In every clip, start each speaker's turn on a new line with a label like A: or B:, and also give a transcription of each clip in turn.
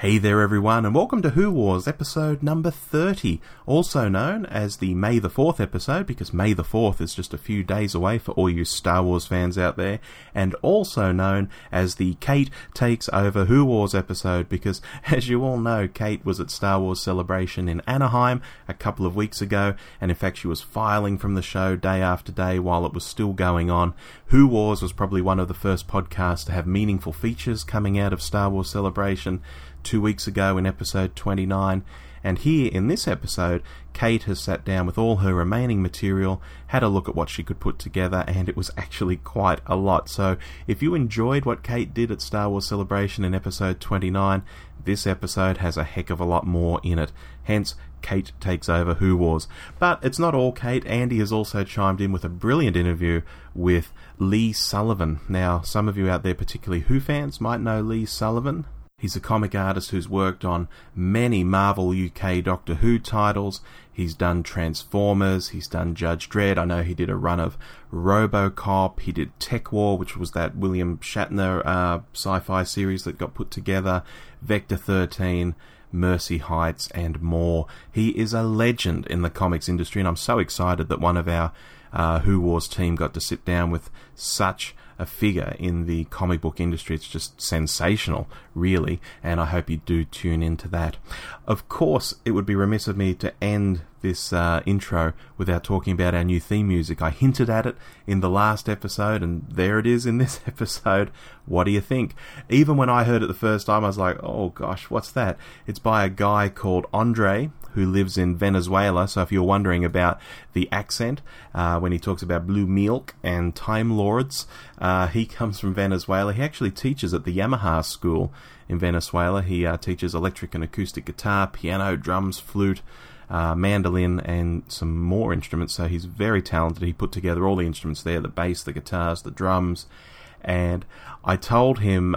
A: Hey there everyone, and welcome to Who Wars episode number 30, also known as the May the 4th episode, because May the 4th is just a few days away for all you Star Wars fans out there, and also known as the Kate Takes Over Who Wars episode, because as you all know, Kate was at Star Wars Celebration in Anaheim a couple of weeks ago, and in fact she was filing from the show day after day while it was still going on. Who Wars was probably one of the first podcasts to have meaningful features coming out of Star Wars Celebration 2 weeks ago in episode 29, and here in this episode, Kate has sat down with all her remaining material, had a look at what she could put together, and it was actually quite a lot. So if you enjoyed what Kate did at Star Wars Celebration in episode 29, this episode has a heck of a lot more in it. Hence, Kate Takes Over Who Wars. But it's not all Kate. Andy has also chimed in with a brilliant interview with Lee Sullivan. Now, some of you out there, particularly Who fans, might know Lee Sullivan. He's a comic artist who's worked on many Marvel UK Doctor Who titles. He's done Transformers, he's done Judge Dredd. I know he did a run of RoboCop, he did Tech War, which was that William Shatner sci-fi series that got put together, Vector 13, Mercy Heights, and more. He is a legend in the comics industry, and I'm so excited that one of our Who Wars team got to sit down with such a figure in the comic book industry. It's just sensational, really, and I hope you do tune into that. Of course, it would be remiss of me to end this intro without talking about our new theme music. I hinted at it in the last episode, and there it is in this episode. What do you think? Even when I heard it the first time, I was like, oh gosh, what's that? It's by a guy called Andre, who lives in Venezuela. So if you're wondering about the accent, when he talks about blue milk and Time Lords, he comes from Venezuela. He actually teaches at the Yamaha School in Venezuela. He teaches electric and acoustic guitar, piano, drums, flute, mandolin, and some more instruments. So he's very talented. He put together all the instruments there, the bass, the guitars, the drums. And I told him,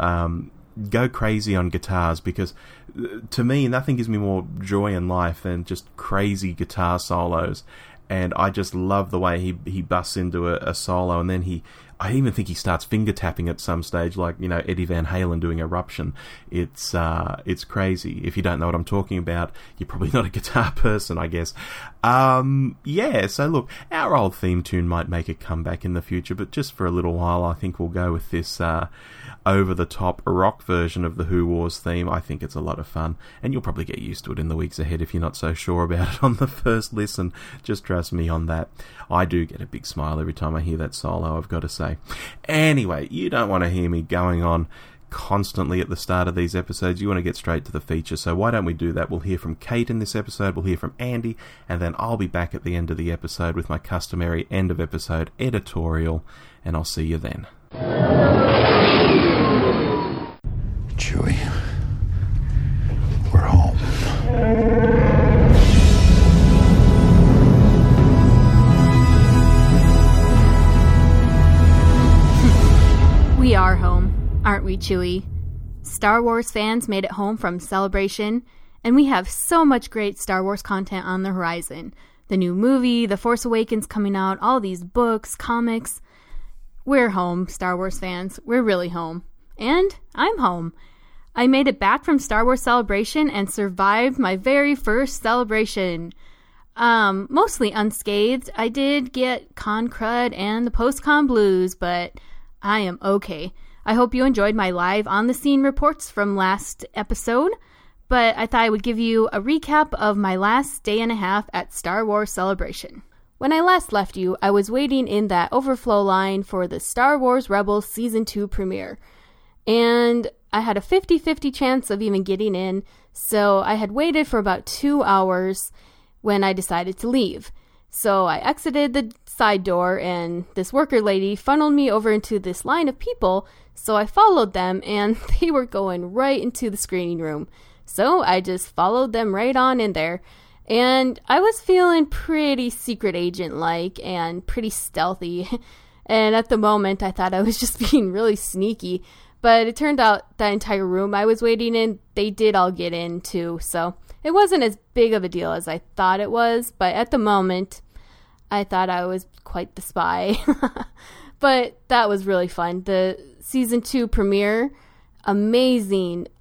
A: go crazy on guitars, because to me, nothing gives me more joy in life than just crazy guitar solos. And I just love the way he busts into a solo, and then I even think he starts finger tapping at some stage, like, you know, Eddie Van Halen doing Eruption. It's crazy. If you don't know what I'm talking about, you're probably not a guitar person, I guess. Yeah, so look, our old theme tune might make a comeback in the future, but just for a little while, I think we'll go with this over-the-top rock version of the Who Wars theme. I think it's a lot of fun, and you'll probably get used to it in the weeks ahead if you're not so sure about it on the first listen. Just trust me on that. I do get a big smile every time I hear that solo, I've got to say. Anyway, you don't want to hear me going on constantly at the start of these episodes. You want to get straight to the feature, so why don't we do that? We'll hear from Kate in this episode, we'll hear from Andy, and then I'll be back at the end of the episode with my customary end of episode editorial, and I'll see you then.
B: Chewie, we're home.
C: We are home, aren't we, Chewie? Star Wars fans made it home from Celebration, and we have so much great Star Wars content on the horizon. The new movie, The Force Awakens coming out, all these books, comics. We're home, Star Wars fans. We're really home. And I'm home. I made it back from Star Wars Celebration and survived my very first celebration. Mostly unscathed. I did get con crud and the post-con blues, but I am okay. I hope you enjoyed my live on-the-scene reports from last episode, but I thought I would give you a recap of my last day and a half at Star Wars Celebration. When I last left you, I was waiting in that overflow line for the Star Wars Rebels Season 2 premiere, and I had a 50-50 chance of even getting in, so I had waited for about 2 hours when I decided to leave. So I exited the side door, and this worker lady funneled me over into this line of people, so I followed them, and they were going right into the screening room. So I just followed them right on in there. And I was feeling pretty secret agent-like and pretty stealthy. And at the moment, I thought I was just being really sneaky. But it turned out that entire room I was waiting in, they did all get in too. So it wasn't as big of a deal as I thought it was. But at the moment, I thought I was quite the spy. But that was really fun. The Season 2 premiere, amazing.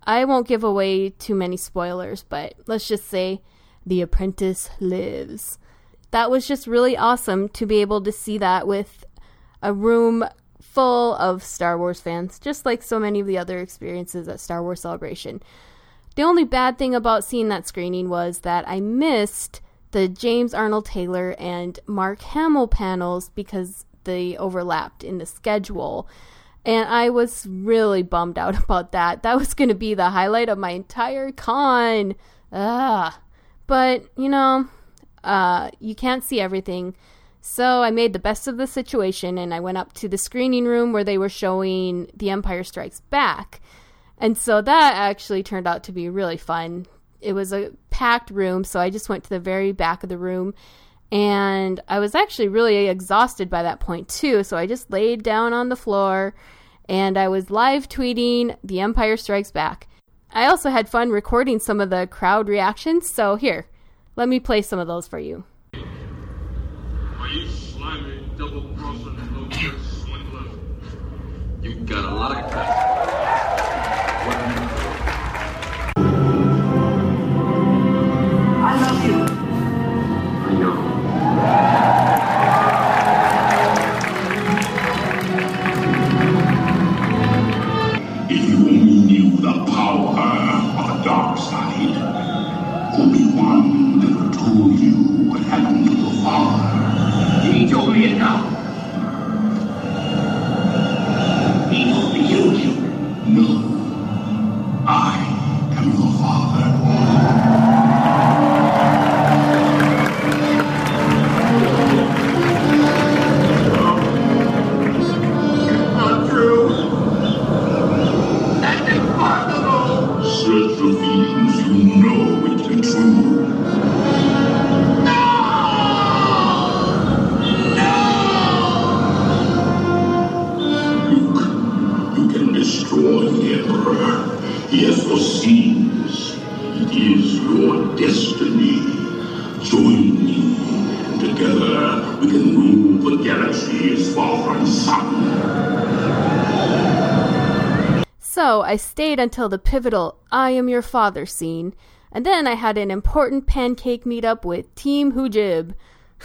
C: I won't give away too many spoilers, but let's just say the apprentice lives. That was just really awesome to be able to see that with a room full of Star Wars fans, just like so many of the other experiences at Star Wars Celebration. The only bad thing about seeing that screening was that I missed the James Arnold Taylor and Mark Hamill panels because they overlapped in the schedule. And I was really bummed out about that. That was going to be the highlight of my entire con. But, you can't see everything. So I made the best of the situation, and I went up to the screening room where they were showing The Empire Strikes Back. And so that actually turned out to be really fun. It was a packed room, so I just went to the very back of the room. And I was actually really exhausted by that point, too. So I just laid down on the floor, and I was live tweeting The Empire Strikes Back. I also had fun recording some of the crowd reactions. So here, let me play some of those for you.
D: Are you slimy, double-crossing, low-tech swindler? You've got a lot of
E: I love you.
D: I know.
B: If you only knew the power of the dark side, Obi-Wan never told you what happened to your father.
E: He told me it now. He told me killed you.
B: No, I am your father.
E: Not true. That's impossible.
B: Search for things you know it to be true. Luke, you can destroy the Emperor. He has foreseen this. It is your destiny. Join me, and together we can rule the galaxy's far and sun.
C: So I stayed until the pivotal I am your father scene, and then I had an important pancake meetup with Team Hujib.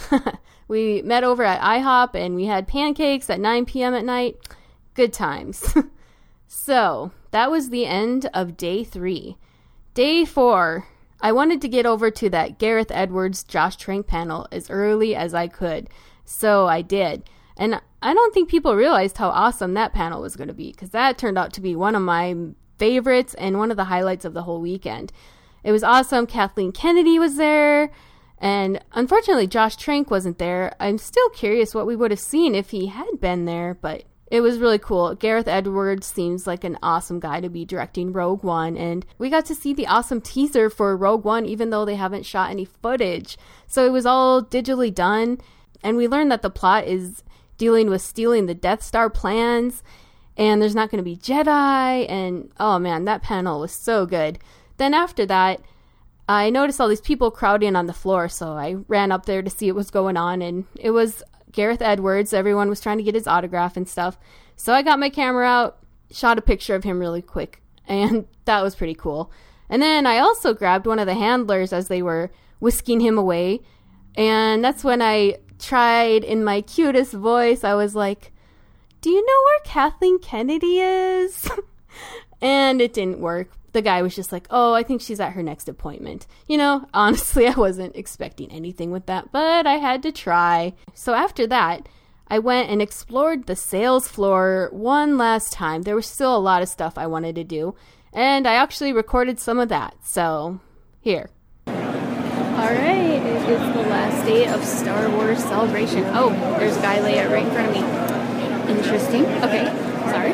C: We met over at IHOP and we had pancakes at 9 p.m. at night. Good times. So that was the end of day 3. Day 4, I wanted to get over to that Gareth Edwards Josh Trank panel as early as I could. So I did. And I don't think people realized how awesome that panel was going to be, because that turned out to be one of my favorites and one of the highlights of the whole weekend. It was awesome. Kathleen Kennedy was there, and unfortunately Josh Trank wasn't there. I'm still curious what we would have seen if he had been there, but it was really cool. Gareth Edwards seems like an awesome guy to be directing Rogue One, and we got to see the awesome teaser for Rogue One even though they haven't shot any footage. So it was all digitally done, and we learned that the plot is dealing with stealing the Death Star plans, and there's not going to be Jedi, and oh man, that panel was so good. Then after that, I noticed all these people crowding on the floor, so I ran up there to see what was going on, and it was Gareth Edwards. Everyone was trying to get his autograph and stuff. So I got my camera out, shot a picture of him really quick, and that was pretty cool. And then I also grabbed one of the handlers as they were whisking him away, and that's when I tried in my cutest voice. I was like, "Do you know where Kathleen Kennedy is?" And it didn't work. The guy was just like, "Oh, I think she's at her next appointment." Honestly, I wasn't expecting anything with that, but I had to try. So after that, I went and explored the sales floor one last time. There was still a lot of stuff I wanted to do, and I actually recorded some of that. So, here. Alright, it is the last day of Star Wars Celebration. Oh, there's a guy laid out right in front of me. Interesting. Okay, sorry.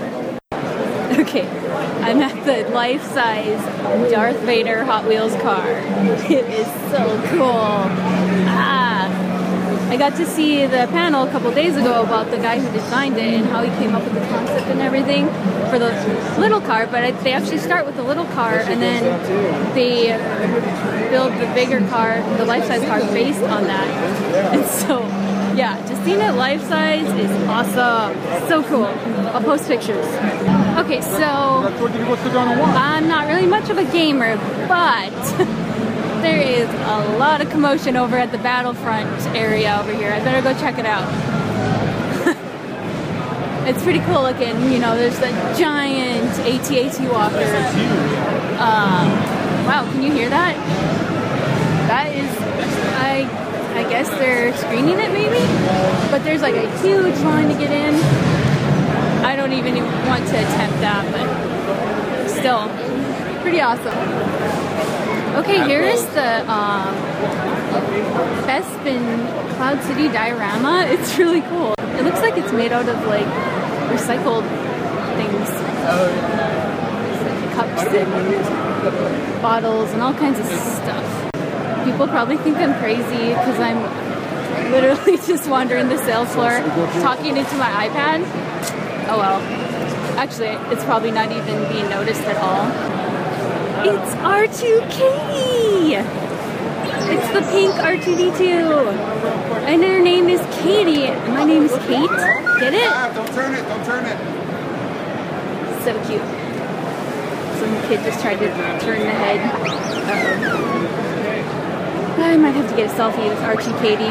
C: Okay, I'm at the life-size Darth Vader Hot Wheels car. It is so cool. I got to see the panel a couple days ago about the guy who designed it and how he came up with the concept and everything for the little car, but they actually start with the little car and then they build the bigger car, the life-size car based on that. And so Yeah, just seeing it life-size is awesome. So cool. I'll post pictures. Okay, so I'm not really much of a gamer, but there is a lot of commotion over at the Battlefront area over here. I better go check it out. It's pretty cool looking. You know, there's the giant AT-AT walker. Wow, can you hear that? That is, I guess they're screening it maybe? But there's like a huge line to get in. I don't even want to attempt that, but still, pretty awesome. Okay, here's the Bespin Cloud City diorama. It's really cool. It looks like it's made out of like recycled things. Like cups and bottles and all kinds of stuff. People probably think I'm crazy because I'm literally just wandering the sales floor talking into my iPad. Oh well. Actually, it's probably not even being noticed at all. It's R2-Katie! It's the pink R2-D2. And her name is Katie. And my name is Kate. Get it?
F: Don't turn it. Don't turn it.
C: So cute. Some kid just tried to turn the head. I might have to get a selfie with R2-Katie.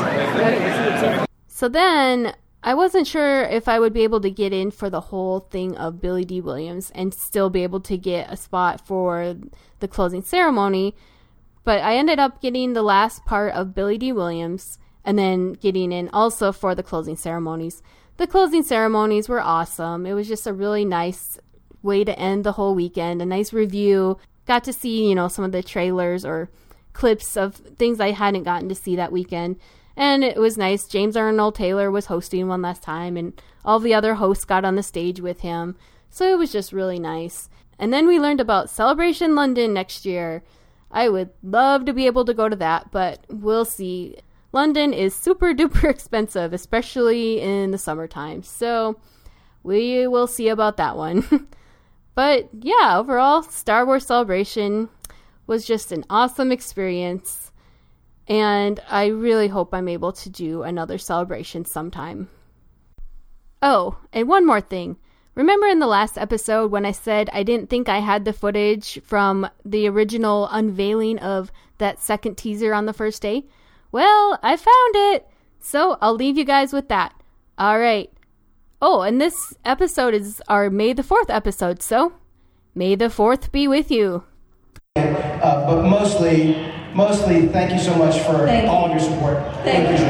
C: So then, I wasn't sure if I would be able to get in for the whole thing of Billy Dee Williams and still be able to get a spot for the closing ceremony. But I ended up getting the last part of Billy Dee Williams and then getting in also for the closing ceremonies. The closing ceremonies were awesome. It was just a really nice way to end the whole weekend. A nice review. Got to see, you know, some of the trailers or clips of things I hadn't gotten to see that weekend. And it was nice. James Arnold Taylor was hosting one last time, and all the other hosts got on the stage with him. So it was just really nice. And then we learned about Celebration London next year. I would love to be able to go to that, but we'll see. London is super duper expensive, especially in the summertime. So we will see about that one. But yeah, overall, Star Wars Celebration was just an awesome experience. And I really hope I'm able to do another celebration sometime. Oh, and one more thing. Remember in the last episode when I said I didn't think I had the footage from the original unveiling of that second teaser on the first day? Well, I found it! So I'll leave you guys with that. Alright. Oh, and this episode is our May the 4th episode, so May the 4th be with you.
G: But mostly, thank you so much for all of your support.
H: Thank you.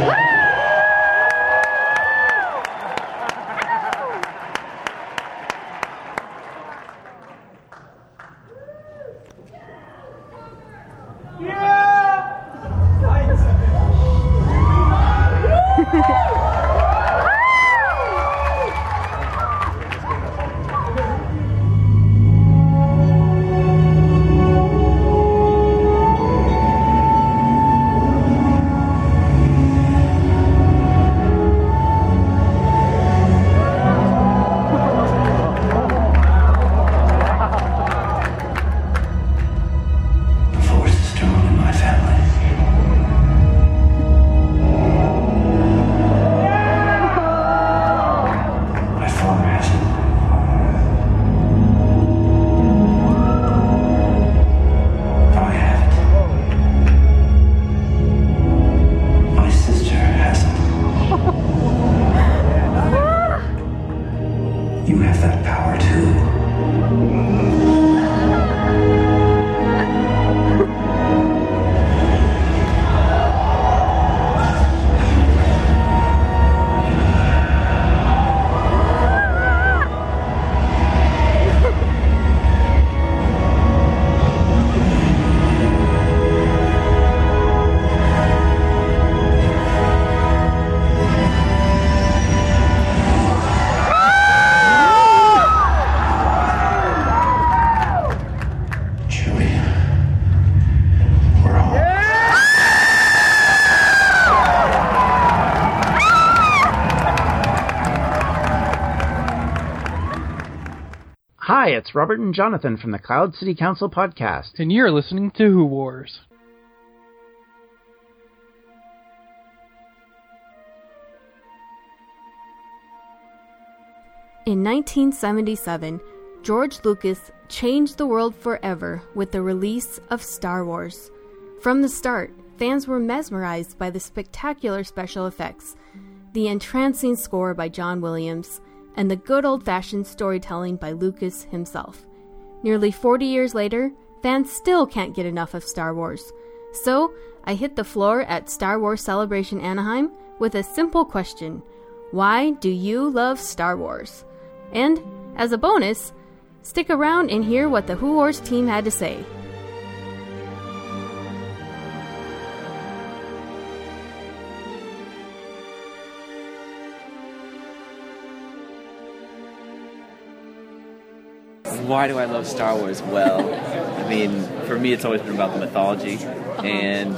I: Hi, it's Robert and Jonathan from the Cloud City Council podcast.
J: And you're listening to Who Wars.
C: In 1977, George Lucas changed the world forever with the release of Star Wars. From the start, fans were mesmerized by the spectacular special effects, the entrancing score by John Williams, and the good old-fashioned storytelling by Lucas himself. Nearly 40 years later, fans still can't get enough of Star Wars. So, I hit the floor at Star Wars Celebration Anaheim with a simple question: why do you love Star Wars? And, as a bonus, stick around and hear what the Who Wars team had to say.
F: Why do I love Star Wars? Well, I mean, for me, it's always been about the mythology, and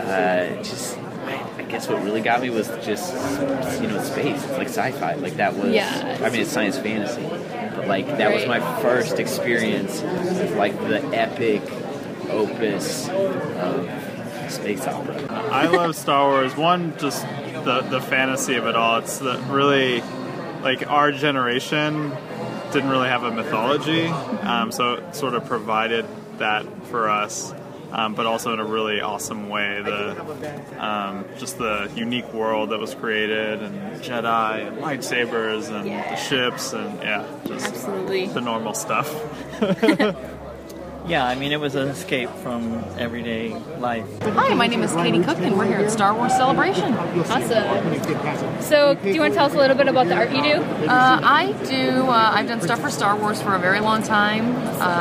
F: I guess what really got me was just space. It's like sci-fi. Like that was.
C: Yeah.
F: I mean, it's science fantasy, but like that was my first experience with like the epic opus of space opera.
H: I love Star Wars. One, just the fantasy of it all. It's really like our generation didn't really have a mythology, so it sort of provided that for us, but also in a really awesome way. Just the unique world that was created, and Jedi and lightsabers and the ships, and just
C: Absolutely.
H: the normal stuff.
J: Yeah, I mean, it was an escape from everyday life.
K: Hi, my name is Katie Cook, and we're here at Star Wars Celebration.
C: Awesome. So, do you want to tell us a little bit about the art you do?
K: I do. I've done stuff for Star Wars for a very long time.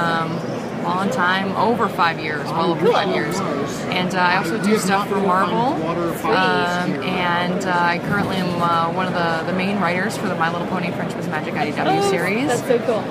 K: Over 5 years, well over 5 years. And I also do stuff for Marvel. And I currently am one of the main writers for the My Little Pony Friendship is Magic IDW series.
C: That's so cool.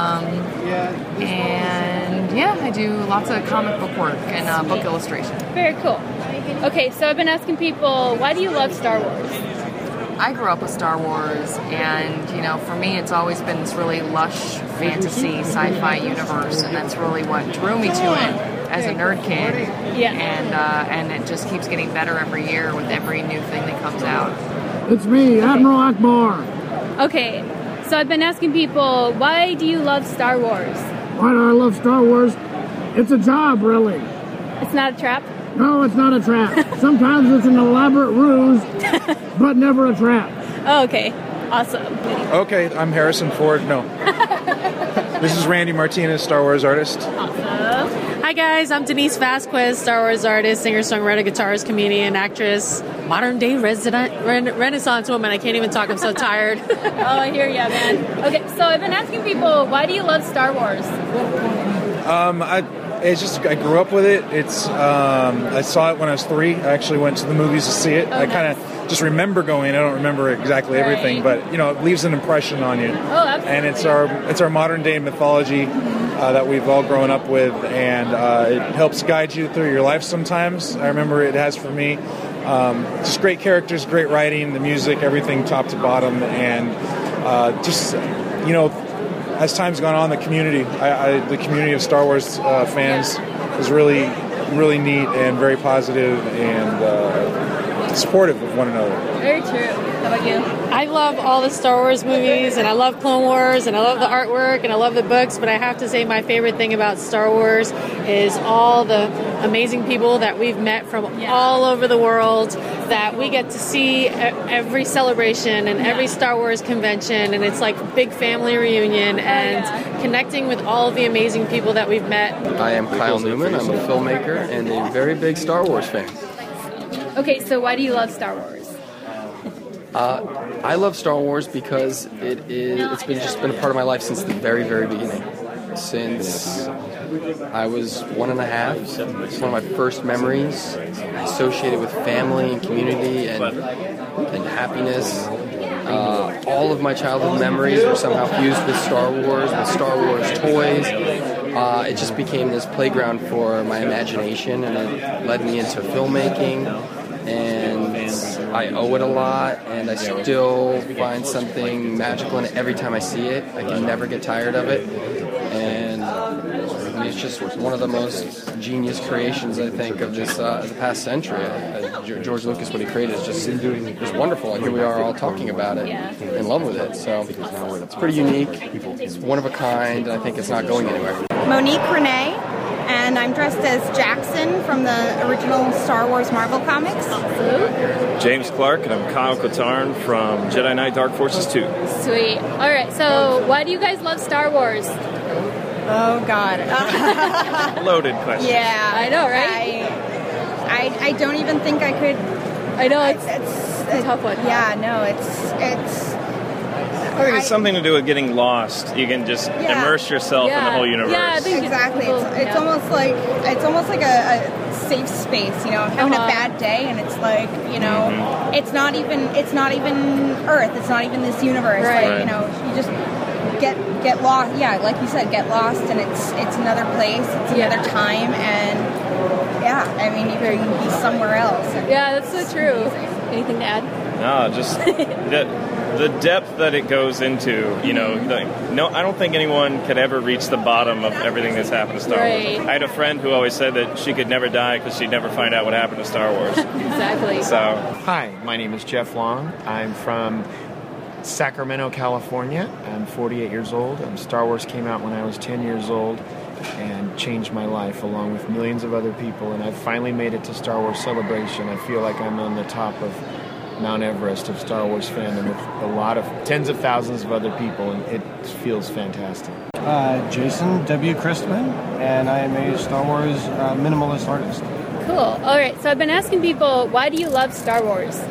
K: And yeah, I do lots of comic book work and book illustration.
C: Very cool. Okay, so I've been asking people, why do you love Star Wars?
K: I grew up with Star Wars, and for me it's always been this really lush fantasy sci-fi universe, and that's really what drew me to it as a nerd kid.
C: Yeah.
K: And it just keeps getting better every year with every new thing that comes out.
L: It's me, Admiral Akbar.
C: Okay, so I've been asking people, why do you love Star Wars?
L: Why do I love Star Wars? It's a job, really.
C: It's not a trap?
L: No, it's not a trap. Sometimes it's an elaborate ruse, but never a trap.
C: Oh, okay. Awesome.
M: Okay, I'm Harrison Ford. No. This is Randy Martinez, Star Wars artist.
N: Awesome. Hi, guys. I'm Denise Vasquez, Star Wars artist, singer-songwriter, guitarist, comedian, actress, modern-day Renaissance woman. I can't even talk. I'm so tired.
C: Oh, I hear ya, man. Okay, so I've been asking people, why do you love Star Wars?
M: I grew up with it. I saw it when I was 3. I actually went to the movies to see it. I kind of just remember going. I don't remember exactly everything, but it leaves an impression on you.
C: Oh, absolutely.
M: And it's our modern day mythology that we've all grown up with, and it helps guide you through your life sometimes. I remember it has for me. Just great characters, great writing, the music, everything top to bottom, and as time's gone on, the community of Star Wars fans is really, really neat and very positive and supportive of one another.
C: Very true. How about you?
N: I love all the Star Wars movies, and I love Clone Wars, and I love the artwork, and I love the books, but I have to say my favorite thing about Star Wars is all the amazing people that we've met from all over the world, that we get to see every celebration and every Star Wars convention, and it's like a big family reunion, and connecting with all of the amazing people that we've met.
O: I am Kyle Newman. I'm a filmmaker and a very big Star Wars fan.
C: Okay, so why do you love Star Wars?
O: I love Star Wars because it's been a part of my life since the very, very beginning. Since I was 1.5, it's one of my first memories associated with family and community and happiness. All of my childhood memories were somehow fused with Star Wars toys. It just became this playground for my imagination, and it led me into filmmaking. And I owe it a lot, and I still find something magical in it every time I see it. I can never get tired of it. And It's just one of the most genius creations, I think, of this the past century. George Lucas, what he created, is just wonderful, and here we are all talking about it, in love with it. So it's pretty unique. It's one of a kind, and I think it's not going anywhere.
P: Monique Renee, and I'm dressed as Jackson from the original Star Wars Marvel comics.
Q: James Clark, and I'm Kyle Katarn from Jedi Knight Dark Forces 2.
C: Sweet. All right, so why do you guys love Star Wars?
P: Oh, God.
Q: Loaded question.
P: Yeah.
C: I know, right?
P: I don't even think I could...
C: I know, it's a tough one.
P: Yeah, no, it's...
Q: I think it's something to do with getting lost. You can just immerse yourself in the whole universe.
P: Yeah, I think exactly. It's almost like a safe space. You know, I'm having a bad day, and it's like, you know, it's not even Earth. It's not even this universe.
C: Right.
P: Like, you know, you just get lost. Yeah, like you said, get lost, and it's another place. It's another time, and I mean, you can be somewhere else.
C: Yeah, that's so true. Anything to add?
Q: No, just the depth that it goes into, you know, I don't think anyone could ever reach the bottom of everything that's happened to Star Wars. I had a friend who always said that she could never die because she'd never find out what happened to Star Wars.
C: Exactly.
Q: So,
R: hi, my name is Jeff Long. I'm from Sacramento, California. I'm 48 years old. Star Wars came out when I was 10 years old and changed my life along with millions of other people, and I've finally made it to Star Wars Celebration. I feel like I'm on the top of Mount Everest of Star Wars fandom with a lot of tens of thousands of other people, and it feels fantastic.
S: Jason W. Christman, and I am a Star Wars minimalist artist.
C: Cool. All right, so I've been asking people, why do you love Star Wars?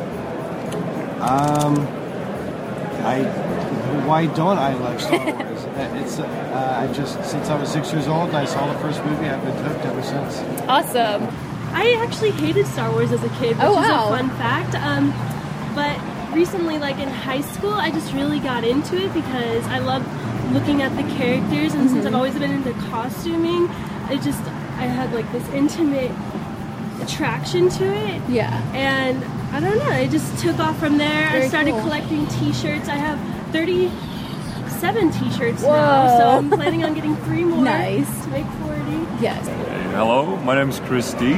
S: Why don't I love Star Wars? Since I was 6 years old and I saw the first movie, I've been hooked ever since.
C: Awesome.
T: I actually hated Star Wars as a kid, which is a fun fact. But recently, like in high school, I just really got into it because I love looking at the characters, and since I've always been into costuming, I had like this intimate attraction to it.
C: Yeah.
T: And I don't know, it just took off from there.
C: Very
T: I started
C: cool.
T: collecting t-shirts. I have 37 t-shirts now, so I'm planning on getting 3 more
C: Nice.
T: to make 40.
C: Yes.
U: Hello, my name is Christy.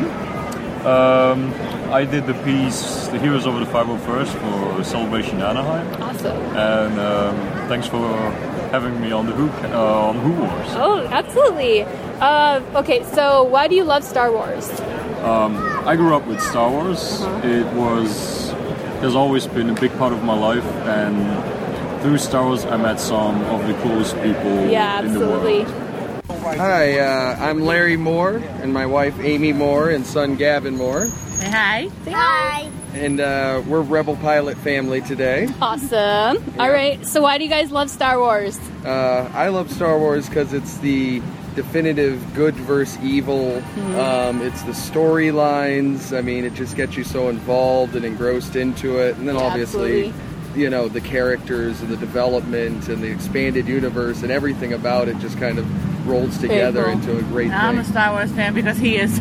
U: I did the piece The Heroes of the 501st for Celebration Anaheim.
C: Awesome.
U: And thanks for having me on the Who Wars.
C: Oh, absolutely. Okay, so why do you love Star Wars?
U: I grew up with Star Wars. It has always been a big part of my life, and through Star Wars I met some of the coolest people in the world.
O: Hi, I'm Larry Moore, and my wife Amy Moore, and son Gavin Moore.
C: Say hi. Say hi.
O: And we're Rebel Pilot family today.
C: Awesome. All right, so why do you guys love Star Wars?
O: I love Star Wars because it's the definitive good versus evil. It's the storylines. I mean, it just gets you so involved and engrossed into it. And then obviously,
C: absolutely.
O: you know, the characters and the development and the expanded universe and everything about it just kind of rolls together into a great thing.
V: I'm a Star Wars fan because he is.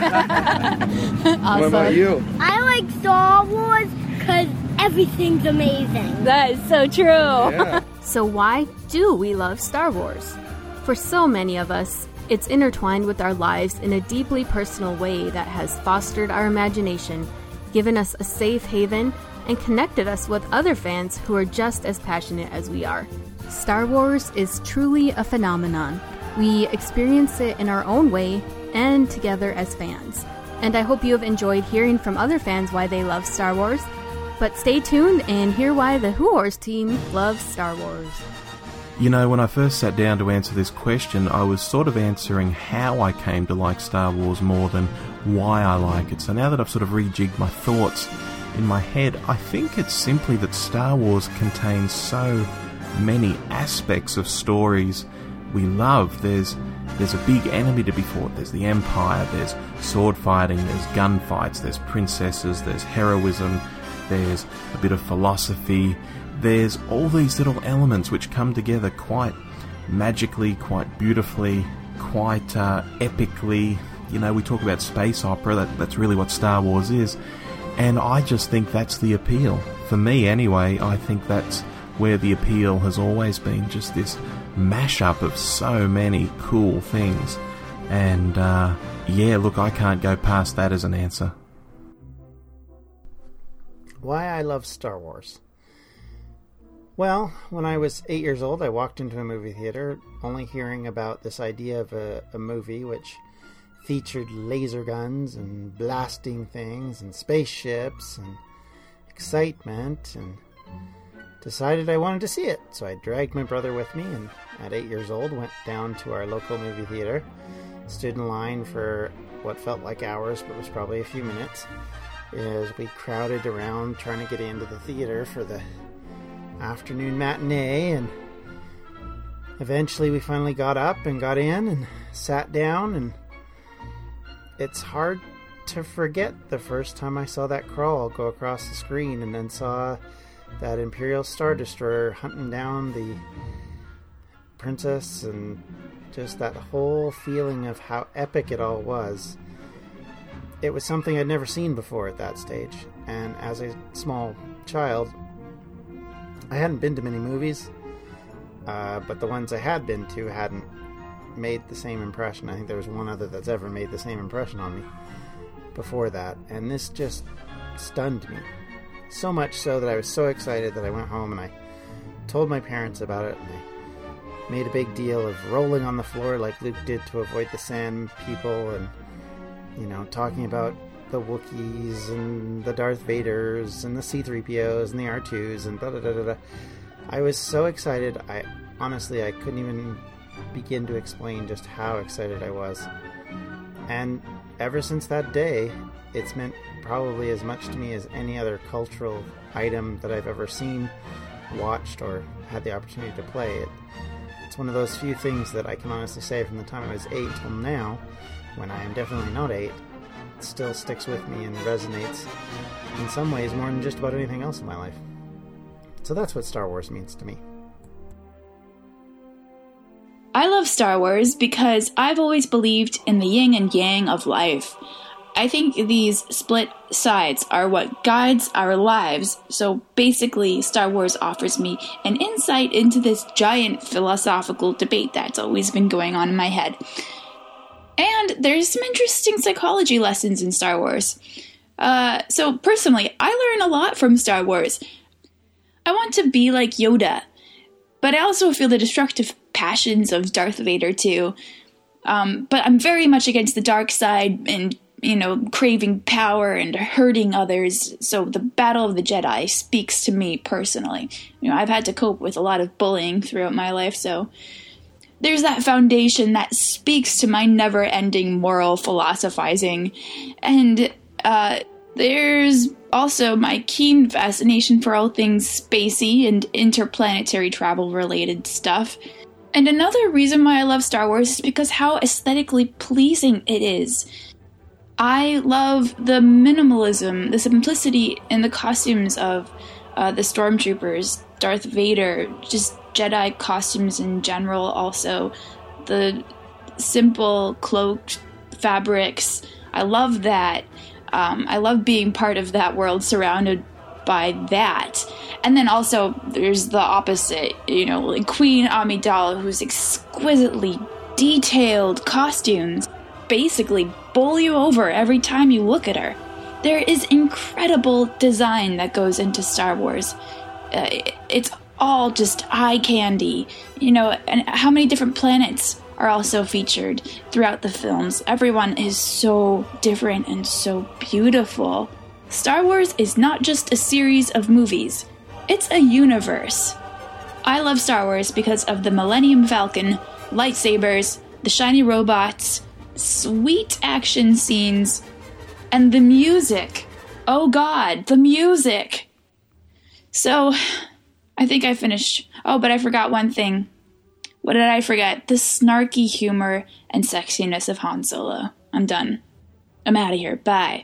C: Awesome.
O: What about you?
W: I like Star Wars because everything's amazing.
C: That is so true.
O: Yeah.
C: So why do we love Star Wars? For so many of us, it's intertwined with our lives in a deeply personal way that has fostered our imagination, given us a safe haven, and connected us with other fans who are just as passionate as we are. Star Wars is truly a phenomenon. We experience it in our own way and together as fans. And I hope you have enjoyed hearing from other fans why they love Star Wars. But stay tuned and hear why the Who Wars team loves Star Wars.
A: You know, when I first sat down to answer this question, I was sort of answering how I came to like Star Wars more than why I like it. So now that I've sort of rejigged my thoughts in my head, I think it's simply that Star Wars contains so many aspects of stories we love. There's a big enemy to be fought. There's the Empire, there's sword fighting, there's gunfights, there's princesses, there's heroism, there's a bit of philosophy. There's all these little elements which come together quite magically, quite beautifully, quite epically. You know, we talk about space opera, that's really what Star Wars is. And I just think that's the appeal. For me, anyway, I think that's where the appeal has always been, just this mashup of so many cool things. And, look, I can't go past that as an answer.
I: Why I love Star Wars. Well, when I was 8 years old, I walked into a movie theater only hearing about this idea of a movie which featured laser guns and blasting things and spaceships and excitement, and decided I wanted to see it. So I dragged my brother with me, and at 8 years old went down to our local movie theater, stood in line for what felt like hours but was probably a few minutes as we crowded around trying to get into the theater for the afternoon matinee, and eventually we finally got up and got in and sat down, and it's hard to forget the first time I saw that crawl go across the screen and then saw that Imperial Star Destroyer hunting down the princess, and just that whole feeling of how epic it all was. It was something I'd never seen before at that stage, and as a small child, I hadn't been to many movies, but the ones I had been to hadn't made the same impression. I think there was one other that's ever made the same impression on me before that, and this just stunned me. So much so that I was so excited that I went home and I told my parents about it, and I made a big deal of rolling on the floor like Luke did to avoid the sand people, and talking about the Wookiees and the Darth Vaders and the C-3POs and the R2s and da-da-da-da-da. I was so excited, I couldn't even begin to explain just how excited I was. And ever since that day, it's meant probably as much to me as any other cultural item that I've ever seen, watched, or had the opportunity to play. It's one of those few things that I can honestly say from the time I was 8 till now, when I am definitely not 8, it still sticks with me and resonates in some ways more than just about anything else in my life. So that's what Star Wars means to me.
B: I love Star Wars because I've always believed in the yin and yang of life. I think these split sides are what guides our lives, so basically Star Wars offers me an insight into this giant philosophical debate that's always been going on in my head. And there's some interesting psychology lessons in Star Wars. So personally, I learn a lot from Star Wars. I want to be like Yoda, but I also feel the destructive passions of Darth Vader too. But I'm very much against the dark side and, craving power and hurting others. So the Battle of the Jedi speaks to me personally. I've had to cope with a lot of bullying throughout my life, so there's that foundation that speaks to my never-ending moral philosophizing. And there's also my keen fascination for all things spacey and interplanetary travel-related stuff. And another reason why I love Star Wars is because how aesthetically pleasing it is. I love the minimalism, the simplicity in the costumes of the stormtroopers, Darth Vader, just Jedi costumes in general, also the simple cloaked fabrics. I love that. I love being part of that world surrounded by that. And then also there's the opposite, like Queen Amidala, whose exquisitely detailed costumes basically bowl you over every time you look at her. There is incredible design that goes into Star Wars. It's all just eye candy, and how many different planets are also featured throughout the films. Everyone is so different and so beautiful. Star Wars is not just a series of movies, it's a universe. I love Star Wars because of the Millennium Falcon, lightsabers, the shiny robots, sweet action scenes, and the music. Oh God, the music! So, I think I finished. Oh, but I forgot one thing. What did I forget? The snarky humor and sexiness of Han Solo. I'm done. I'm out of here. Bye.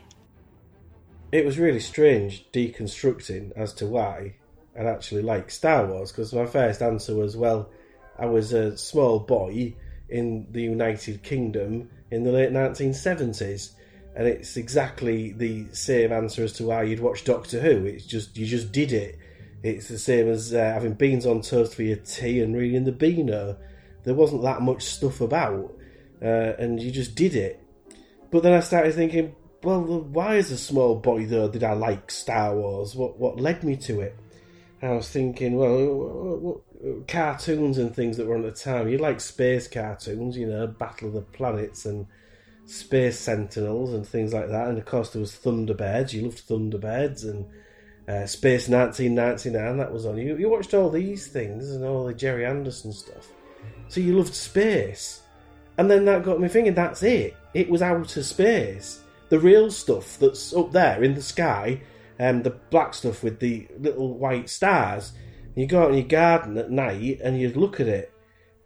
D: It was really strange deconstructing as to why I'd actually like Star Wars, because my first answer was, well, I was a small boy in the United Kingdom in the late 1970s, and it's exactly the same answer as to why you'd watch Doctor Who. It's just, you just did it. It's the same as having beans on toast for your tea and reading the Beano. There wasn't that much stuff about. and you just did it. But then I started thinking, well, why as a small boy, though, did I like Star Wars? What led me to it? And I was thinking, well, cartoons and things that were on at the time. You like space cartoons, you know, Battle of the Planets and Space Sentinels and things like that. And of course there was Thunderbirds. You loved Thunderbirds and Space 1999, that was on. You watched all these things and all the Jerry Anderson stuff. So you loved space. And then that got me thinking, that's it. It was outer space. The real stuff that's up there in the sky, the black stuff with the little white stars. You go out in your garden at night and you'd look at it.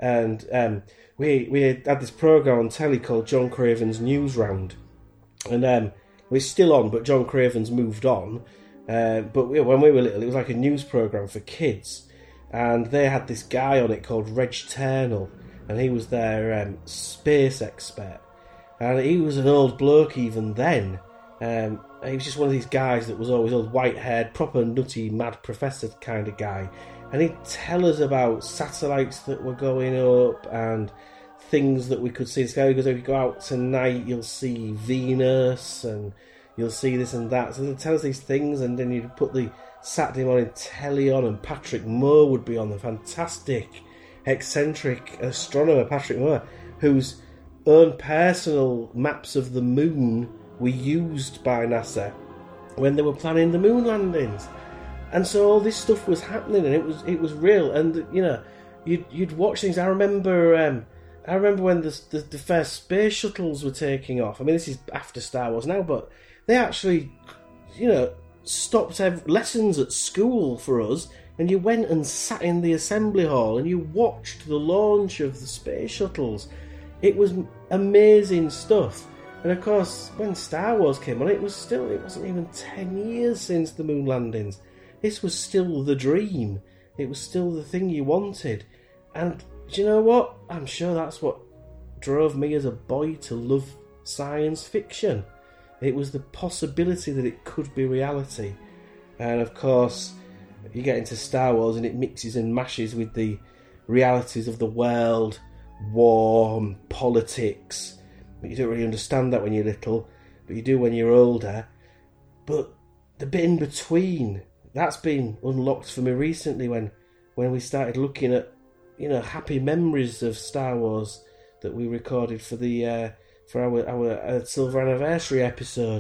D: And we had this programme on telly called John Craven's News Round. And we're still on, but John Craven's moved on. But when we were little, it was like a news programme for kids. And they had this guy on it called Reg Turnell. And he was their space expert. And he was an old bloke even then. He was just one of these guys that was always old, white-haired, proper nutty, mad professor kind of guy. And he'd tell us about satellites that were going up and things that we could see in the sky. Because if you go out tonight, you'll see Venus and you'll see this and that. So they'd tell us these things, and then you'd put the Saturday morning telly on, and Patrick Moore would be on, the fantastic, eccentric astronomer Patrick Moore, whose own personal maps of the moon were used by NASA when they were planning the moon landings. And so all this stuff was happening, and it was real. And you know, you'd watch things. I remember when the first space shuttles were taking off. I mean, this is after Star Wars now, but they actually, you know, stopped lessons at school for us, and you went and sat in the assembly hall and you watched the launch of the space shuttles. It was amazing stuff. And of course, when Star Wars came on, it wasn't even 10 years since the moon landings. This was still the dream. It was still the thing you wanted. And do you know what? I'm sure that's what drove me as a boy to love science fiction. It was the possibility that it could be reality. And of course, you get into Star Wars and it mixes and mashes with the realities of the world, war and politics. But you don't really understand that when you're little, but you do when you're older. But the bit in between, that's been unlocked for me recently when we started looking at, you know, happy memories of Star Wars that we recorded for the for our silver anniversary episode.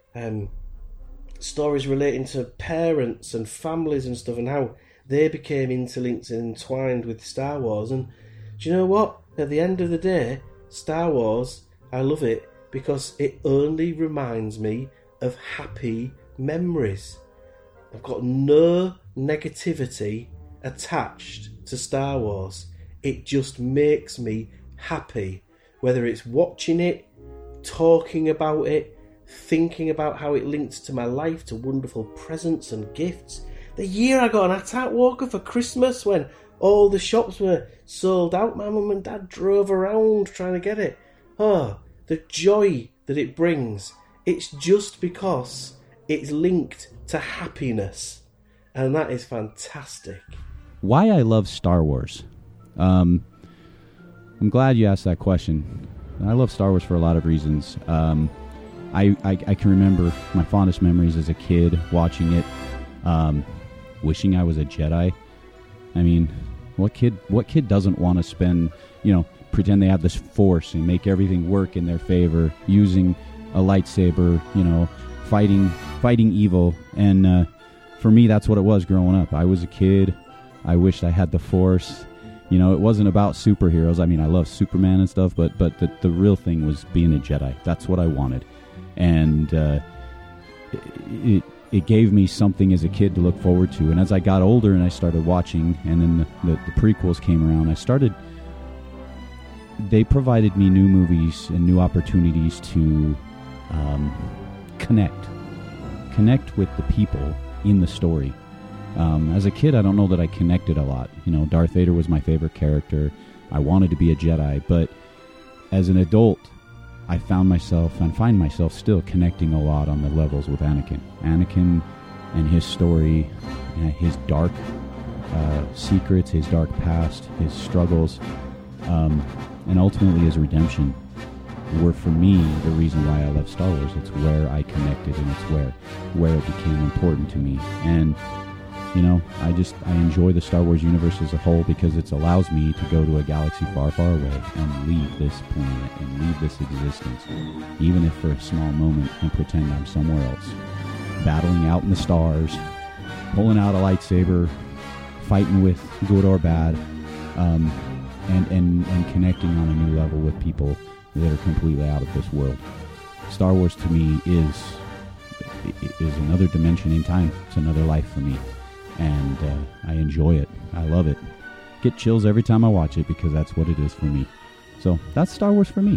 D: Stories relating to parents and families and stuff, and how they became interlinked and entwined with Star Wars. And do you know what? At the end of the day, Star Wars, I love it because it only reminds me of happy memories. I've got no negativity attached to Star Wars. It just makes me happy, whether it's watching it, talking about it, thinking about how it links to my life, to wonderful presents and gifts. The year I got an AT-AT walker for Christmas, when all the shops were sold out, my mum and dad drove around trying to get it. Oh, the joy that it brings. It's just because it's linked to happiness. And that is fantastic.
E: Why I love Star Wars. I'm glad you asked that question. I love Star Wars for a lot of reasons. I can remember my fondest memories as a kid watching it, wishing I was a Jedi. I mean, what kid doesn't want to spend, you know, pretend they have this force and make everything work in their favor, using a lightsaber, you know, fighting evil. And for me, that's what it was growing up. I was a kid. I wished I had the force. You know, it wasn't about superheroes. I mean, I love Superman and stuff, but the real thing was being a Jedi. That's what I wanted. And it gave me something as a kid to look forward to. And as I got older and I started watching, and then the prequels came around, they provided me new movies and new opportunities to connect with the people in the story. As a kid, I don't know that I connected a lot. You know, Darth Vader was my favorite character. I wanted to be a Jedi, but as an adult, I found myself and find myself still connecting a lot on the levels with Anakin. Anakin and his story, his dark secrets, his dark past, his struggles. and ultimately is redemption, were for me the reason why I love Star Wars. It's where I connected, and it's where it became important to me. And you know, I enjoy the Star Wars universe as a whole because it allows me to go to a galaxy far, far away and leave this planet and leave this existence, even if for a small moment, and pretend I'm somewhere else, battling out in the stars, pulling out a lightsaber, fighting with good or bad, and connecting on a new level with people that are completely out of this world. Star Wars to me is another dimension in time. It's another life for me. And I enjoy it. I love it. Get chills every time I watch it because that's what it is for me. So that's Star Wars for me.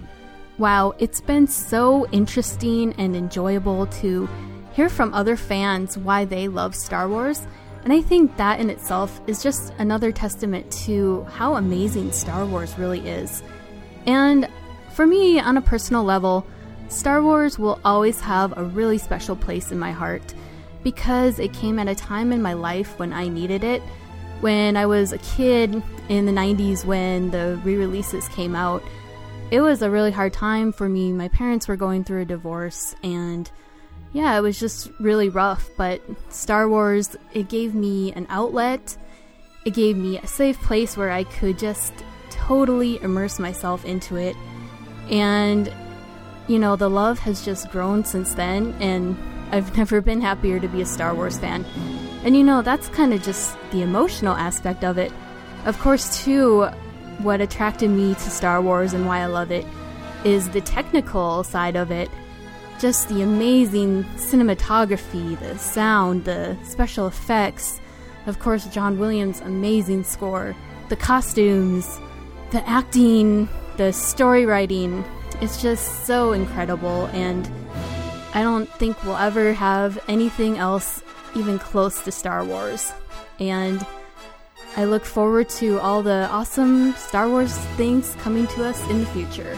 C: Wow, it's been so interesting and enjoyable to hear from other fans why they love Star Wars. And I think that in itself is just another testament to how amazing Star Wars really is. And for me, on a personal level, Star Wars will always have a really special place in my heart, because it came at a time in my life when I needed it. When I was a kid in the 90s when the re-releases came out, it was a really hard time for me. My parents were going through a divorce, and yeah, it was just really rough. But Star Wars, it gave me an outlet. It gave me a safe place where I could just totally immerse myself into it. And, you know, the love has just grown since then, and I've never been happier to be a Star Wars fan. And you know, that's kind of just the emotional aspect of it. Of course, too, what attracted me to Star Wars and why I love it is the technical side of it. Just the amazing cinematography, the sound, the special effects. Of course, John Williams' amazing score. The costumes, the acting, the story writing. It's just so incredible, and I don't think we'll ever have anything else even close to Star Wars. And I look forward to all the awesome Star Wars things coming to us in the future.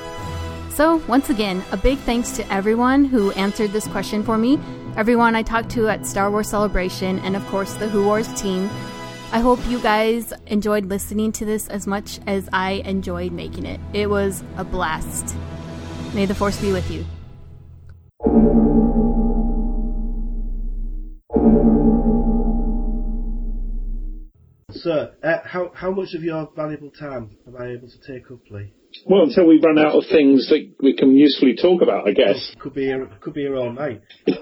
C: So, once again, a big thanks to everyone who answered this question for me, everyone I talked to at Star Wars Celebration, and of course the Who Wars team. I hope you guys enjoyed listening to this as much as I enjoyed making it. It was a blast. May the Force be with you.
D: Sir, how much of your valuable time am I able to take up, please?
F: Well, until we run out of things that we can usefully talk about, I guess.
D: Could be here all night.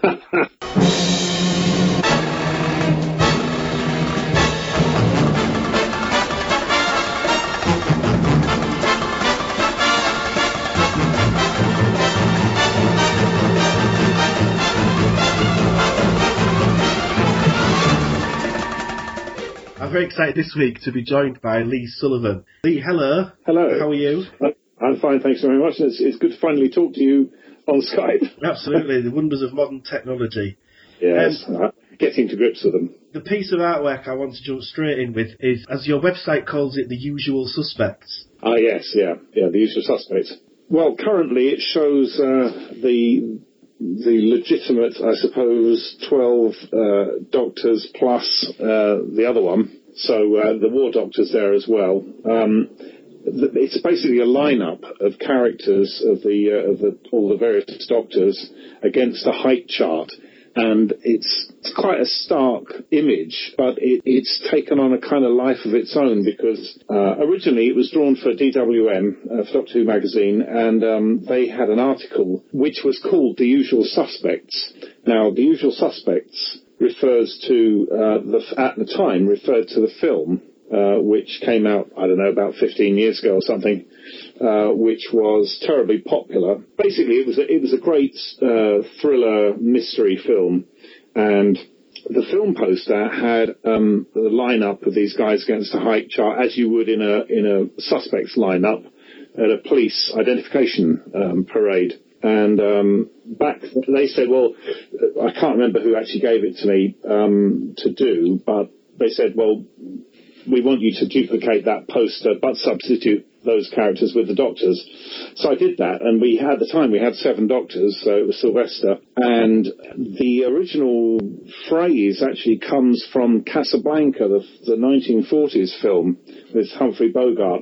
D: I'm very excited this week to be joined by Lee Sullivan. Lee, hello.
F: Hello.
D: How are you?
F: I'm fine, thanks very much. It's good to finally talk to you on Skype.
D: Absolutely, the wonders of modern technology.
F: Yes, getting to grips with them.
D: The piece of artwork I want to jump straight in with is, as your website calls it, The Usual Suspects.
F: Ah, yes, yeah, The Usual Suspects. Well, currently it shows the legitimate, I suppose, 12 doctors plus the other one. So the war doctor's there as well. It's basically a lineup of characters of all the various doctors against a height chart. And it's quite a stark image, but it's taken on a kind of life of its own because originally it was drawn for DWM, for Doctor Who magazine, and they had an article which was called The Usual Suspects. Now, The Usual Suspects refers to, at the time, referred to the film, which came out, I don't know, about 15 years ago or something, which was terribly popular. Basically, it was a great thriller mystery film, and the film poster had the lineup of these guys against a height chart, as you would in a suspects lineup at a police identification parade. And back they said, well, I can't remember who actually gave it to me to do, but they said, well, we want you to duplicate that poster, but substitute those characters with the doctors. So I did that, and at the time we had 7 doctors, so it was Sylvester. And the original phrase actually comes from Casablanca, the 1940s film with Humphrey Bogart.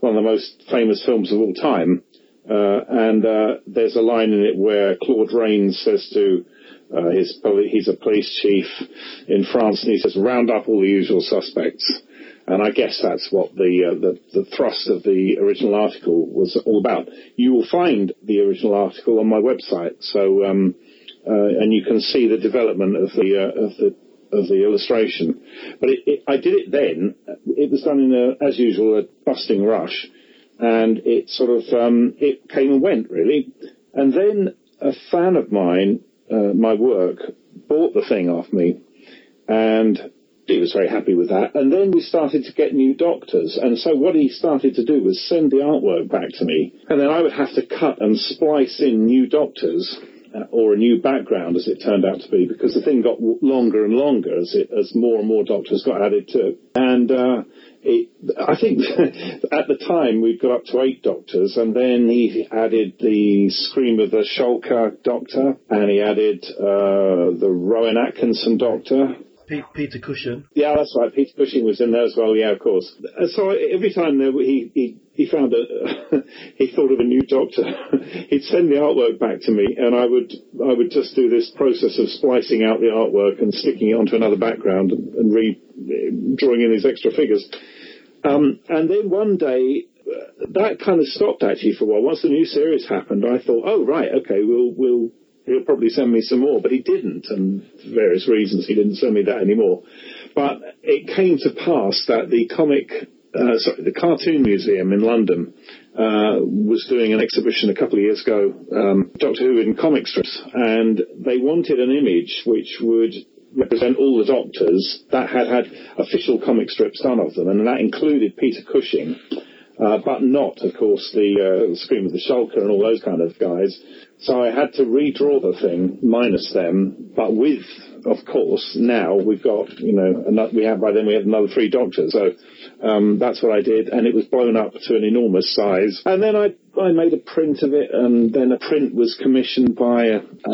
F: one of the most famous films of all time. And there's a line in it where Claude Rains says to he's a police chief in France, and he says, "Round up all the usual suspects." And I guess that's what the thrust of the original article was all about. You will find the original article on my website, so and you can see the development of the illustration. But I did it then. It was done in as usual, a busting rush, and it sort of it came and went really. And then a fan of mine, my work, bought the thing off me, and he was very happy with that. And then we started to get new doctors. And so what he started to do was send the artwork back to me. And then I would have to cut and splice in new doctors, or a new background, as it turned out to be, because the thing got longer and longer as more and more doctors got added to it. And I think at the time we got up to 8 doctors, and then he added the Scream of the Shulker doctor, and he added the Rowan Atkinson doctor.
D: Peter Cushing.
F: Yeah, that's right. Peter Cushing was in there as well. Yeah, of course. So every time he found he thought of a new doctor, he'd send the artwork back to me, and I would just do this process of splicing out the artwork and sticking it onto another background and drawing in these extra figures. And then one day that kind of stopped actually for a while. Once the new series happened, I thought, oh right, okay, he'll probably send me some more, but he didn't, and for various reasons he didn't send me that anymore. But it came to pass that the Cartoon Museum in London was doing an exhibition a couple of years ago, Doctor Who in comic strips, and they wanted an image which would represent all the Doctors that had official comic strips done of them, and that included Peter Cushing, but not, of course, the Scream of the Shulker and all those kind of guys. So I had to redraw the thing, minus them, but with, of course, now we've got, by then we had another 3 doctors. So that's what I did, and it was blown up to an enormous size. And then I made a print of it, and then a print was commissioned by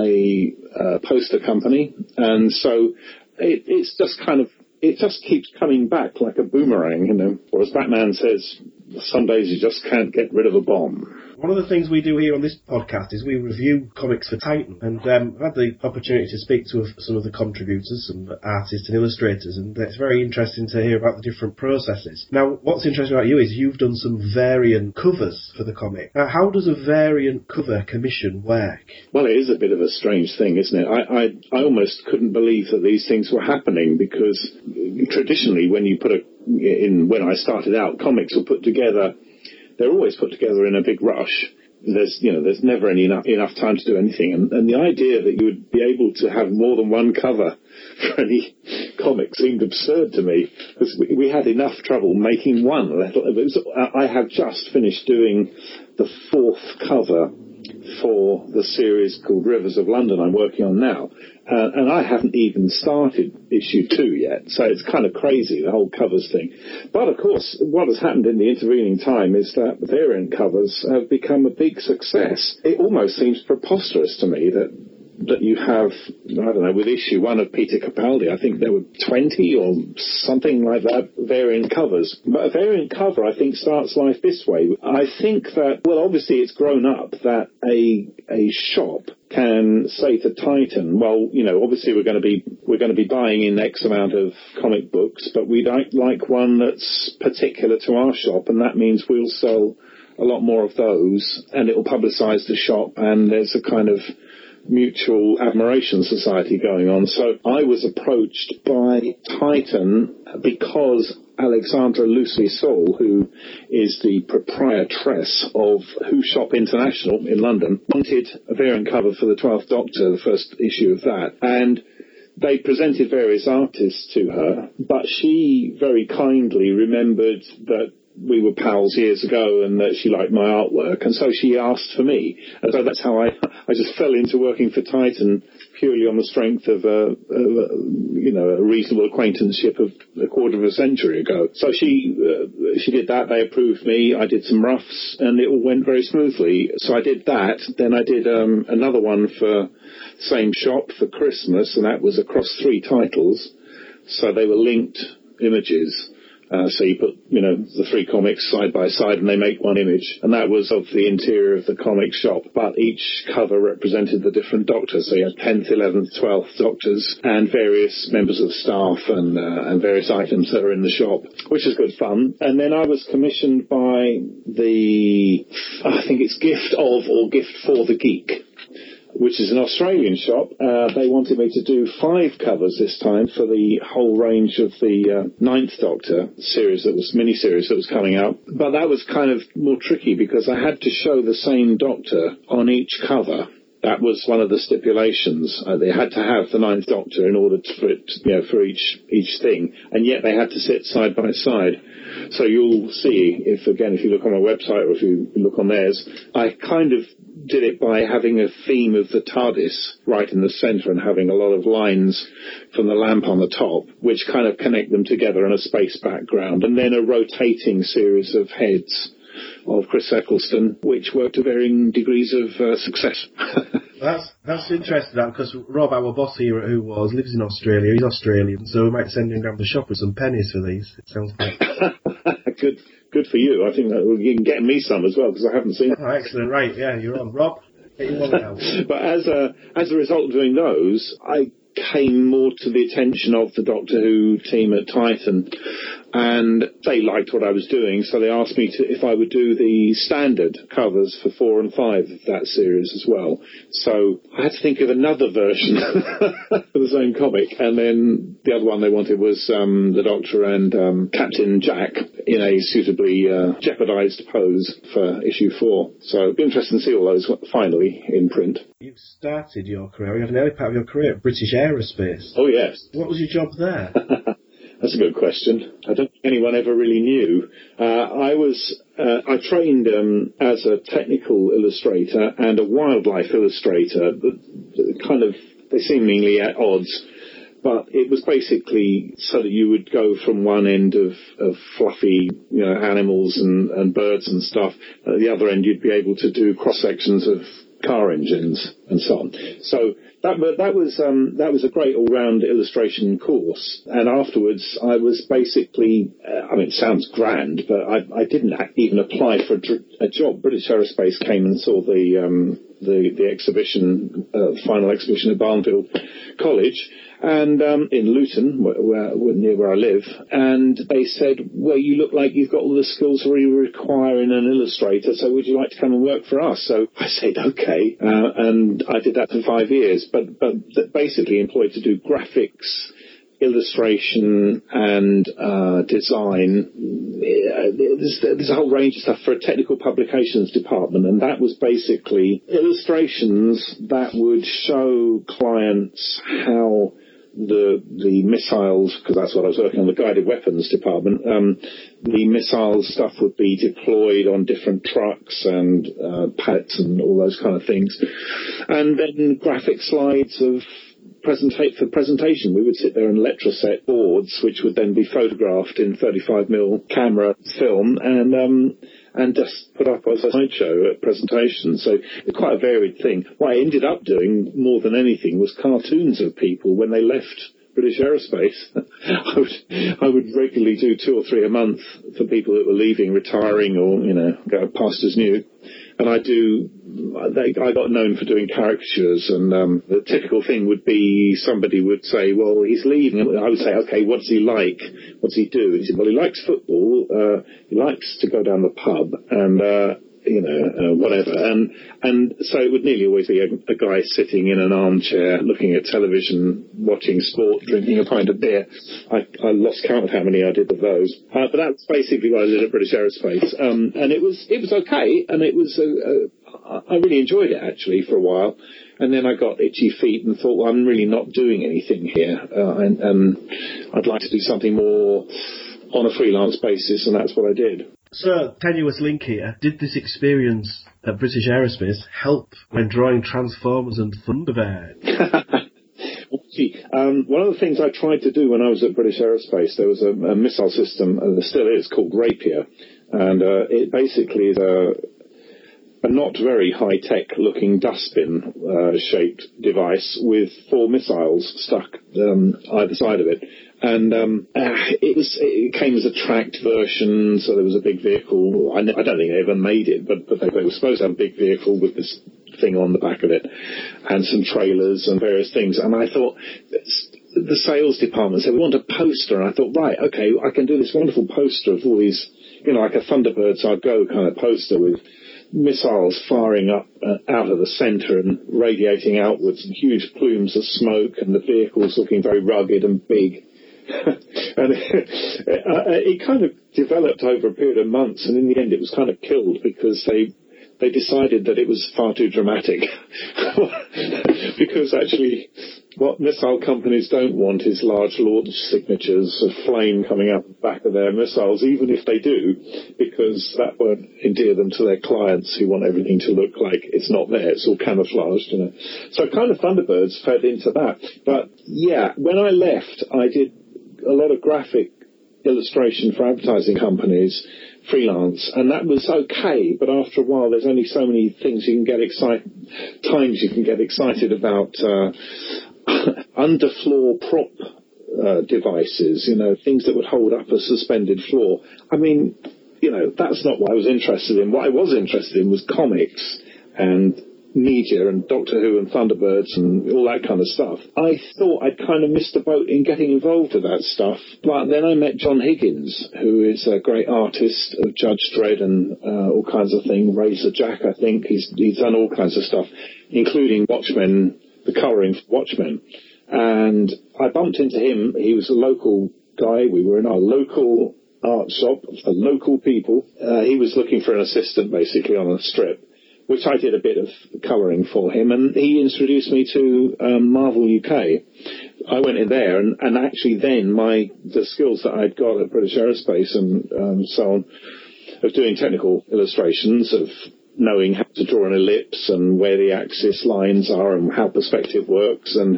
F: a poster company. And so it's just kind of, it just keeps coming back like a boomerang, Or as Batman says, some days you just can't get rid of a bomb.
D: One of the things we do here on this podcast is we review comics for Titan, and I've had the opportunity to speak to some of the contributors, some artists and illustrators, and it's very interesting to hear about the different processes. Now, what's interesting about you is you've done some variant covers for the comic. Now, how does a variant cover commission work?
F: Well, it is a bit of a strange thing, isn't it? I almost couldn't believe that these things were happening, because traditionally when I started out, comics were put together. They're always put together in a big rush. There's never enough time to do anything. And the idea that you would be able to have more than one cover for any comic seemed absurd to me, because we had enough trouble making one. I have just finished doing the 4th cover for the series called Rivers of London I'm working on now. And I haven't even started issue 2 yet, so it's kind of crazy, the whole covers thing. But of course, what has happened in the intervening time is that variant covers have become a big success. It almost seems preposterous to me that you have, I don't know, with issue 1 of Peter Capaldi, I think there were 20 or something like that variant covers. But a variant cover, I think, starts life this way. I think that, well, obviously it's grown up that a shop can say to Titan, well, obviously we're going to be buying in X amount of comic books, but we'd like one that's particular to our shop, and that means we'll sell a lot more of those, and it will publicise the shop, and there's a kind of mutual admiration society going on. So I was approached by Titan because Alexandra Lucy-Saul, who is the proprietress of Who Shop International in London, wanted a variant cover for the 12th Doctor, the first issue of that. And they presented various artists to her, but she very kindly remembered that we were pals years ago and that she liked my artwork, and so she asked for me. And so that's how I just fell into working for Titan, purely on the strength of a reasonable acquaintanceship of a quarter of a century ago. So she did that, they approved me, I did some roughs, and it all went very smoothly. So I did that, then I did another one for same shop for Christmas, and that was across 3 titles, so they were linked images. So you put, the 3 comics side by side and they make one image. And that was of the interior of the comic shop. But each cover represented the different Doctors. So you had 10th, 11th, 12th Doctors and various members of staff and various items that are in the shop, which is good fun. And then I was commissioned by I think it's Gift of or Gift for the Geek, which is an Australian shop. They wanted me to do 5 covers this time for the whole range of the 9th Doctor mini-series that was coming out. But that was kind of more tricky because I had to show the same Doctor on each cover. That was one of the stipulations. They had to have the 9th Doctor in order for each thing, and yet they had to sit side by side. So you'll see, if you look on my website or if you look on theirs, I kind of did it by having a theme of the TARDIS right in the centre and having a lot of lines from the lamp on the top, which kind of connect them together in a space background, and then a rotating series of heads of Chris Eccleston, which worked to varying degrees of success.
D: That's interesting, because Rob, our boss here at Who Was, lives in Australia. He's Australian, so we might send him down to the shop with some pennies for these. It sounds good.
F: Good for you. I think that you can get me some as well, because I haven't seen it.
D: Oh, excellent. Right, yeah, you're on. Rob, get your wallet out.
F: But as a result of doing those, I came more to the attention of the Doctor Who team at Titan, and they liked what I was doing, so they asked me if I would do the standard covers for 4 and 5 of that series as well. So I had to think of another version for the same comic, and then the other one they wanted was the Doctor and Captain Jack in a suitably jeopardised pose for issue 4. So it'd be interesting to see all those finally in print.
D: You started your career, you had an early part of your career at British Aerospace.
F: Oh, yes.
D: What was your job there?
F: That's a good question. I don't think anyone ever really knew. I trained as a technical illustrator and a wildlife illustrator, they're seemingly at odds. But it was basically so that you would go from one end of fluffy, animals and birds and stuff. At the other end, you'd be able to do cross-sections of car engines and so on. So that was a great all-round illustration course. And afterwards, I was basically, it sounds grand, but I didn't even apply for a job. British Aerospace came and saw the exhibition, final exhibition at Barnfield College, and in Luton, near where I live, and they said, well, you look like you've got all the skills we require in an illustrator, so would you like to come and work for us? So I said, okay, and I did that for 5 years, but basically employed to do graphics, illustration and design. There's a whole range of stuff for a technical publications department, and that was basically illustrations that would show clients how the missiles, because that's what I was working on, the guided weapons department, the missile stuff would be deployed on different trucks and pallets and all those kind of things. And then graphic slides of for presentation. We would sit there and electroset boards, which would then be photographed in 35mm camera film and just put up as a slideshow at presentation. So it's quite a varied thing. What I ended up doing more than anything was cartoons of people when they left British Aerospace. I would regularly do 2 or 3 a month for people that were leaving, retiring, or go past as new. And I got known for doing caricatures, and the typical thing would be somebody would say, well, he's leaving. And I would say, okay, what does he like? What does he do? And he said, well, he likes football, he likes to go down the pub, and whatever. And so it would nearly always be a guy sitting in an armchair, looking at television, watching sport, drinking a pint of beer. I lost count of how many I did of those. But that's basically what I did at British Aerospace. And it was okay, and it was I really enjoyed it, actually, for a while. And then I got itchy feet and thought, well, I'm really not doing anything here. And I'd like to do something more on a freelance basis, and that's what I did.
D: So, tenuous link here. Did this experience at British Aerospace help when drawing Transformers and Thunderbird?
F: One of the things I tried to do when I was at British Aerospace, there was a missile system, and there still is, called Rapier. And it basically is a not very high-tech looking dustbin shaped device with 4 missiles stuck either side of it. And it came as a tracked version, so there was a big vehicle. I don't think they ever made it, but they were supposed to have a big vehicle with this thing on the back of it, and some trailers and various things. And I thought, the sales department said, we want a poster. And I thought, right, okay, I can do this wonderful poster of all these, like a Thunderbirds Are Go kind of poster with missiles firing up out of the centre and radiating outwards, and huge plumes of smoke, and the vehicles looking very rugged and big. And it kind of developed over a period of months, and in the end it was kind of killed because they decided that it was far too dramatic. Because actually what missile companies don't want is large launch signatures of flame coming out the back of their missiles, even if they do, because that won't endear them to their clients who want everything to look like it's not there, it's all camouflaged, So kind of Thunderbirds fed into that. But yeah, when I left, I did a lot of graphic illustration for advertising companies, freelance, and that was okay, but after a while there's only so many things you can get excited about underfloor prop devices, things that would hold up a suspended floor. I mean, that's not what I was interested in. What I was interested in was comics and media and Doctor Who and Thunderbirds and all that kind of stuff. I thought I'd kind of missed the boat in getting involved with that stuff, but then I met John Higgins, who is a great artist of Judge Dredd and all kinds of things. Razor Jack, I think. He's done all kinds of stuff, including Watchmen, the colouring for Watchmen. And I bumped into him. He was a local guy. We were in our local art shop for local people. He was looking for an assistant, basically, on a strip, which I did a bit of colouring for him, and he introduced me to Marvel UK. I went in there, and actually then the skills that I'd got at British Aerospace and so on, of doing technical illustrations, of knowing how to draw an ellipse and where the axis lines are and how perspective works, and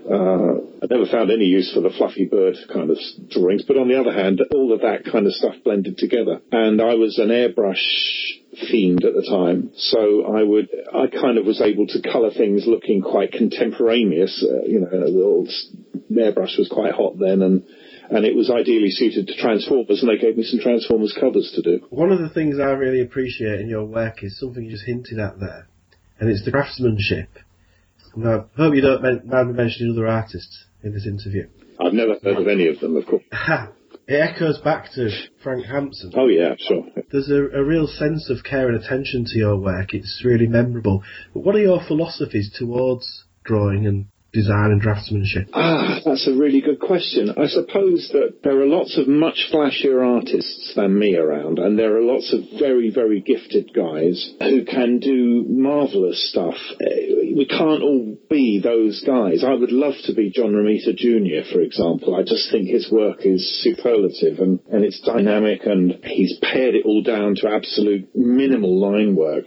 F: I never found any use for the fluffy bird kind of drawings, but on the other hand, all of that kind of stuff blended together. And I was an airbrush themed at the time, so I kind of was able to colour things looking quite contemporaneous. The old airbrush was quite hot then, and it was ideally suited to Transformers, and they gave me some Transformers covers to do.
D: One of the things I really appreciate in your work is something you just hinted at there, and it's the craftsmanship. Now, I hope you don't mind me mentioning other artists in this interview.
F: I've never heard of any of them, of course.
D: It echoes back to Frank Hampson.
F: Oh, yeah, sure.
D: There's a real sense of care and attention to your work. It's really memorable. But what are your philosophies towards drawing and design and draftsmanship?
F: That's a really good question. I suppose that there are lots of much flashier artists than me around, and there are lots of very, very gifted guys who can do marvellous stuff. We can't all be those guys. I would love to be John Romita Jr., for example. I just think his work is superlative, and it's dynamic, and he's pared it all down to absolute minimal line work.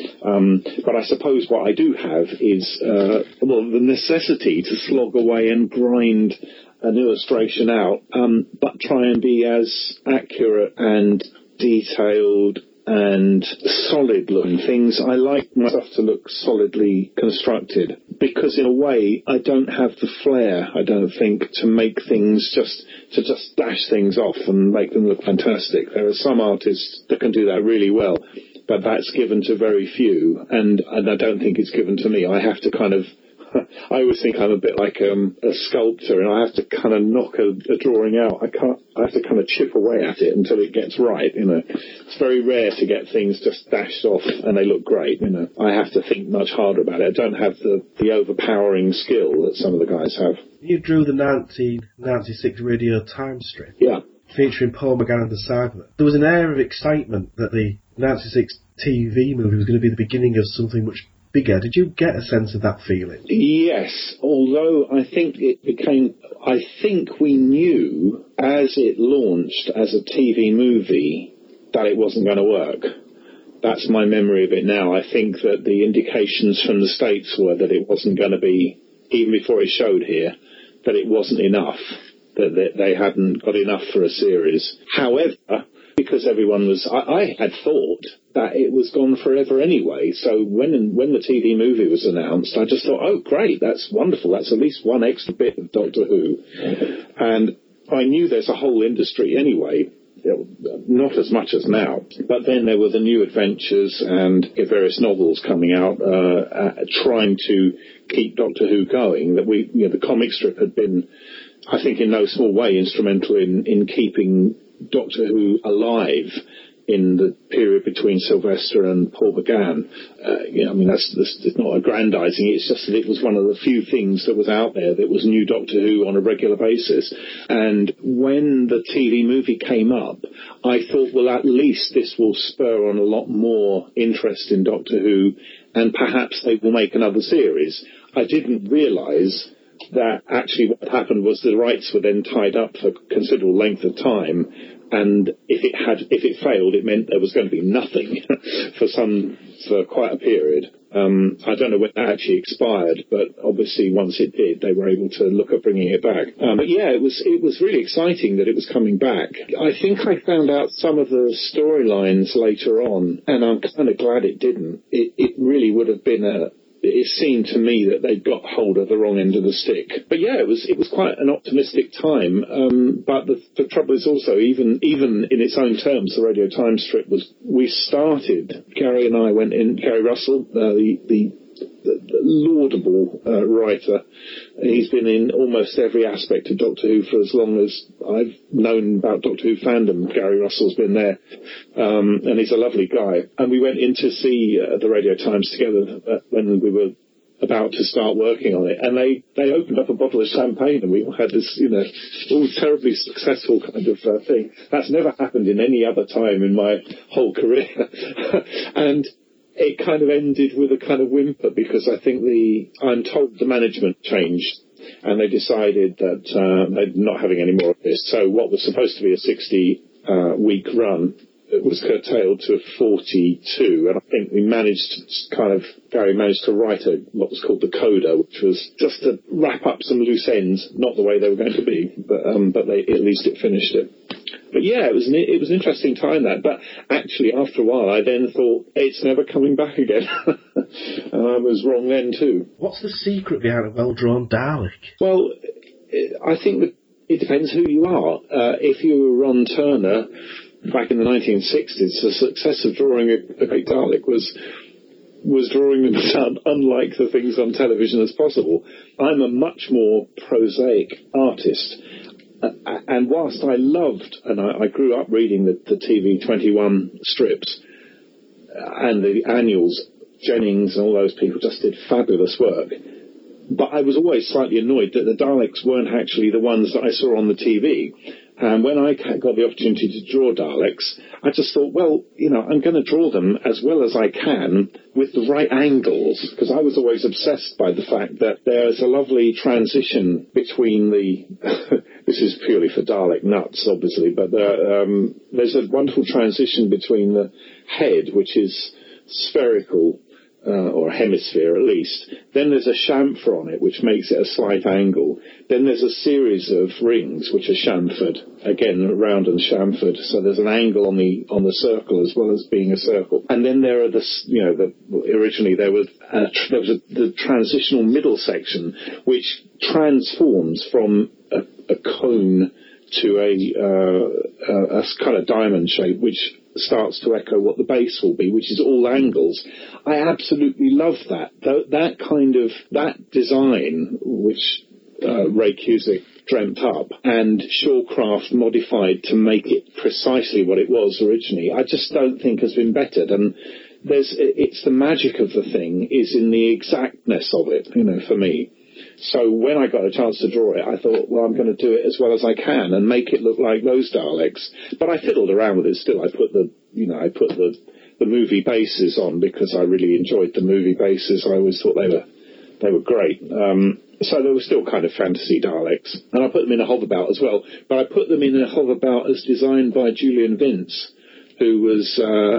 F: But I suppose what I do have is the necessity to slog away and grind an illustration out, but try and be as accurate and detailed and solid looking things. I like my stuff to look solidly constructed, because in a way I don't have the flair, I don't think, to make things just dash things off and make them look fantastic. There are some artists that can do that really well, but that's given to very few, and I don't think it's given to me. I have to kind of, I always think I'm a bit like a sculptor, and I have to kind of knock a drawing out. I have to kind of chip away at it until it gets right, It's very rare to get things just dashed off and they look great, I have to think much harder about it. I don't have the overpowering skill that some of the guys have.
D: You drew the 1996 Radio Times strip.
F: Yeah.
D: Featuring Paul McGann and the Cybermen. There was an air of excitement that the 96 TV movie was going to be the beginning of something much bigger. Did you get a sense of that feeling?
F: Yes, although I think we knew as it launched as a TV movie that it wasn't going to work. That's my memory of it now. I think that the indications from the States were that it wasn't going to be, even before it showed here, that it wasn't enough, that they hadn't got enough for a series. However, because everyone was, I had thought that it was gone forever anyway. So when the TV movie was announced, I just thought, oh, great, that's wonderful. That's at least one extra bit of Doctor Who. And I knew there's a whole industry anyway. Not as much as now, but then there were the new adventures and various novels coming out trying to keep Doctor Who going. That the comic strip had been, I think, in no small way instrumental in keeping Doctor Who alive in the period between Sylvester and Paul McGann. That's not aggrandizing. It's just that it was one of the few things that was out there that was new Doctor Who on a regular basis. And when the TV movie came up, I thought, well, at least this will spur on a lot more interest in Doctor Who, and perhaps they will make another series. I didn't realise that actually what happened was the rights were then tied up for a considerable length of time. And if it failed, it meant there was going to be nothing for quite a period. I don't know when that actually expired, but obviously once it did, they were able to look at bringing it back. But yeah, it was really exciting that it was coming back. I think I found out some of the storylines later on, and I'm kind of glad it didn't. It really would have been it seemed to me that they'd got hold of the wrong end of the stick. But yeah, it was quite an optimistic time. But the trouble is also, even in its own terms, the Radio Times strip we started, Gary and I went in, Gary Russell, the laudable writer. He's been in almost every aspect of Doctor Who for as long as I've known about Doctor Who fandom. Gary Russell's been there, and he's a lovely guy. And we went in to see the Radio Times together when we were about to start working on it, and they opened up a bottle of champagne, and we all had this, all terribly successful kind of thing. That's never happened in any other time in my whole career. And it kind of ended with a kind of whimper, because I think I'm told the management changed, and they decided that they're not having any more of this. So what was supposed to be a 60-week run, it was curtailed to 42, and I think Gary managed to write what was called the coda, which was just to wrap up some loose ends, not the way they were going to be, but at least it finished it. But yeah, it was an interesting time, that. But actually, after a while, I then thought, it's never coming back again. And I was wrong then too.
D: What's the secret behind a well-drawn Dalek? Well,
F: I think that it depends who you are. If you were Ron Turner back in the 1960s, the success of drawing a great Dalek was drawing them as unlike the things on television as possible. I'm a much more prosaic artist. And whilst I loved, and I grew up reading the TV 21 strips and the annuals, Jennings and all those people just did fabulous work. But I was always slightly annoyed that the Daleks weren't actually the ones that I saw on the TV. And when I got the opportunity to draw Daleks, I just thought, well, I'm going to draw them as well as I can with the right angles, because I was always obsessed by the fact that there's a lovely transition between this is purely for Dalek nuts, obviously, but there's a wonderful transition between the head, which is spherical, or a hemisphere at least. Then there's a chamfer on it, which makes it a slight angle. Then there's a series of rings, which are chamfered, again, round and chamfered. So there's an angle on the circle as well as being a circle. And then there are originally there was the transitional middle section, which transforms from a cone to a kind of diamond shape, which starts to echo what the base will be, which is all angles. I absolutely love that. That design, which Ray Cusick dreamt up, and Shawcraft modified to make it precisely what it was originally, I just don't think has been bettered. And it's the magic of the thing is in the exactness of it, for me. So when I got a chance to draw it, I thought, well, I'm going to do it as well as I can and make it look like those Daleks. But I fiddled around with it still. I put the movie bases on because I really enjoyed the movie bases. I always thought they were great. So they were still kind of fantasy Daleks. And I put them in a hoverbout as well. But I put them in a hoverbout as designed by Julian Vince, who was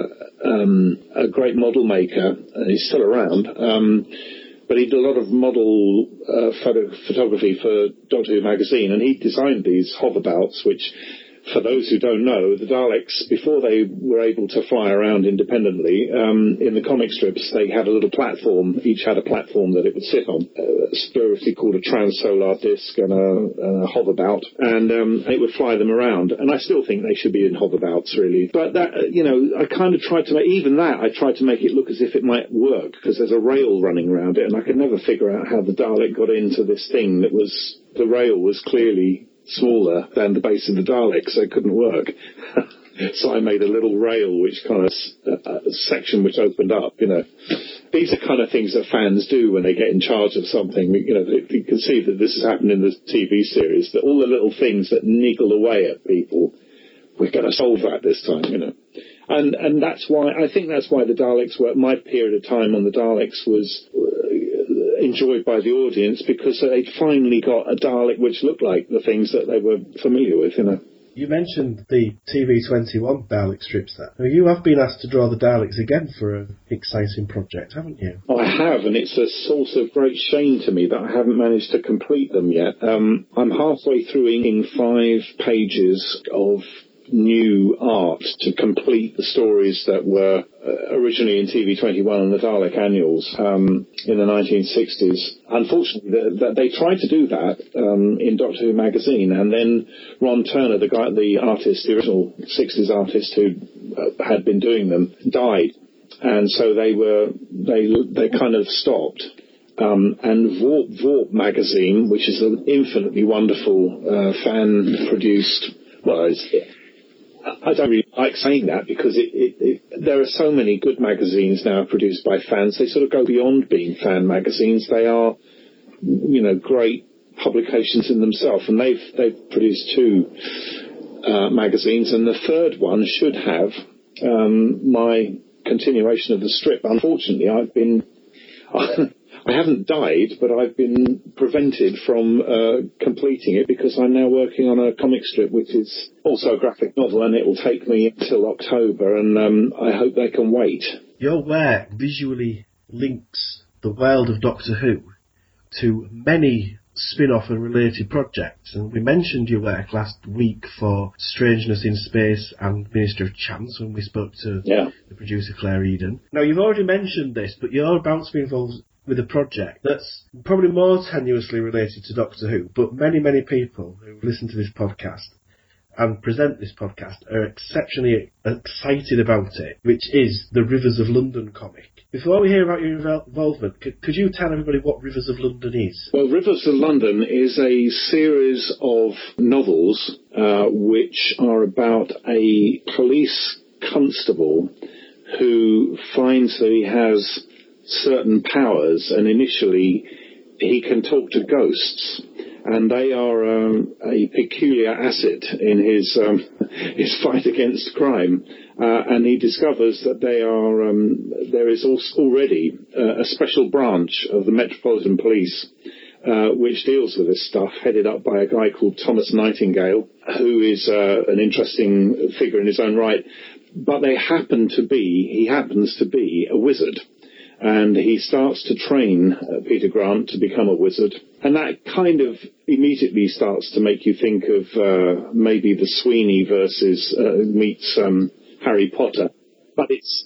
F: a great model maker. He's still around. But he did a lot of model photography for Doctor Who magazine, and he designed these hoverbouts, which For those who don't know, the Daleks, before they were able to fly around independently, in the comic strips, they had a little platform. Each had a platform that it would sit on, spiritually called a transsolar disc and a hoverbout, and it would fly them around. And I still think they should be in hoverbouts, really. But that, I kind of tried to make, even that, I tried to make it look as if it might work, because there's a rail running around it, and I could never figure out how the Dalek got into this thing that was, the rail was clearly smaller than the base of the Dalek, so it couldn't work. So I made a little rail which kind of a section which opened up. These are kind of things that fans do when they get in charge of something. You can see that this has happened in the TV series, that all the little things that niggle away at people, we're going to solve that this time. And that's why I think that's why the Daleks were, my period of time on the Daleks was enjoyed by the audience, because they'd finally got a Dalek which looked like the things that they were familiar with.
D: You mentioned the TV21 Dalek strips there. Now, you have been asked to draw the Daleks again for an exciting project, haven't you?
F: I have, and it's a source of great shame to me that I haven't managed to complete them yet. I'm halfway through inking 5 pages of new art to complete the stories that were originally in TV21 and the Dalek annuals in the 1960s. Unfortunately, they tried to do that in Doctor Who magazine, and then Ron Turner, the artist, the original 60s artist who had been doing them, died, and so they kind of stopped. And Vorp magazine, which is an infinitely wonderful fan-produced, I don't really like saying that, because there are so many good magazines now produced by fans. They sort of go beyond being fan magazines. They are, great publications in themselves. And they've produced 2 magazines, and the third one should have my continuation of the strip. Unfortunately, I haven't died, but I've been prevented from completing it, because I'm now working on a comic strip which is also a graphic novel, and it will take me until October, and I hope they can wait.
D: Your work visually links the world of Doctor Who to many spin-off and related projects, and we mentioned your work last week for Strangeness in Space and Minister of Chance when we spoke to the producer Claire Eden. Now, you've already mentioned this, but you're about to be involved with a project that's probably more tenuously related to Doctor Who, but many, many people who listen to this podcast and present this podcast are exceptionally excited about it, which is the Rivers of London comic. Before we hear about your involvement, could you tell everybody what Rivers of London is?
F: Well, Rivers of London is a series of novels which are about a police constable who finds that he has certain powers, and initially he can talk to ghosts, and they are a peculiar asset in his fight against crime, and he discovers that there is already a special branch of the Metropolitan Police which deals with this stuff, headed up by a guy called Thomas Nightingale, who is an interesting figure in his own right, but he happens to be a wizard. And he starts to train Peter Grant to become a wizard. And that kind of immediately starts to make you think of maybe the Sweeney versus meets Harry Potter. But it's...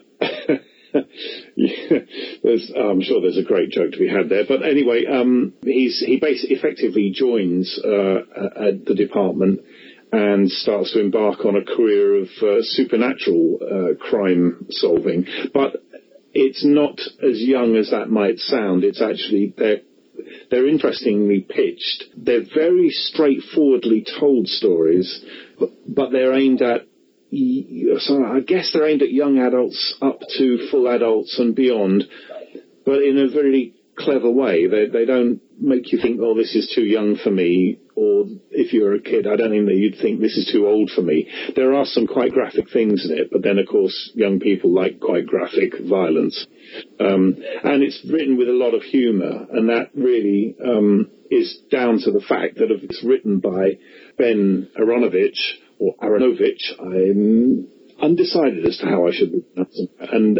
F: I'm sure there's a great joke to be had there. But anyway, he basically effectively joins the department and starts to embark on a career of supernatural crime solving. But it's not as young as that might sound. It's actually, they're interestingly pitched. They're very straightforwardly told stories, but they're aimed at, I guess they're aimed at young adults up to full adults and beyond, but in a very clever way. They don't make you think, oh, this is too young for me, or if you're a kid, I don't think that you'd think this is too old for me. There are some quite graphic things in it, but then, of course, young people like quite graphic violence. And it's written with a lot of humour, and that really is down to the fact that if it's written by Ben Aronovich, or Aronovich, I'm undecided as to how I should pronounce it. And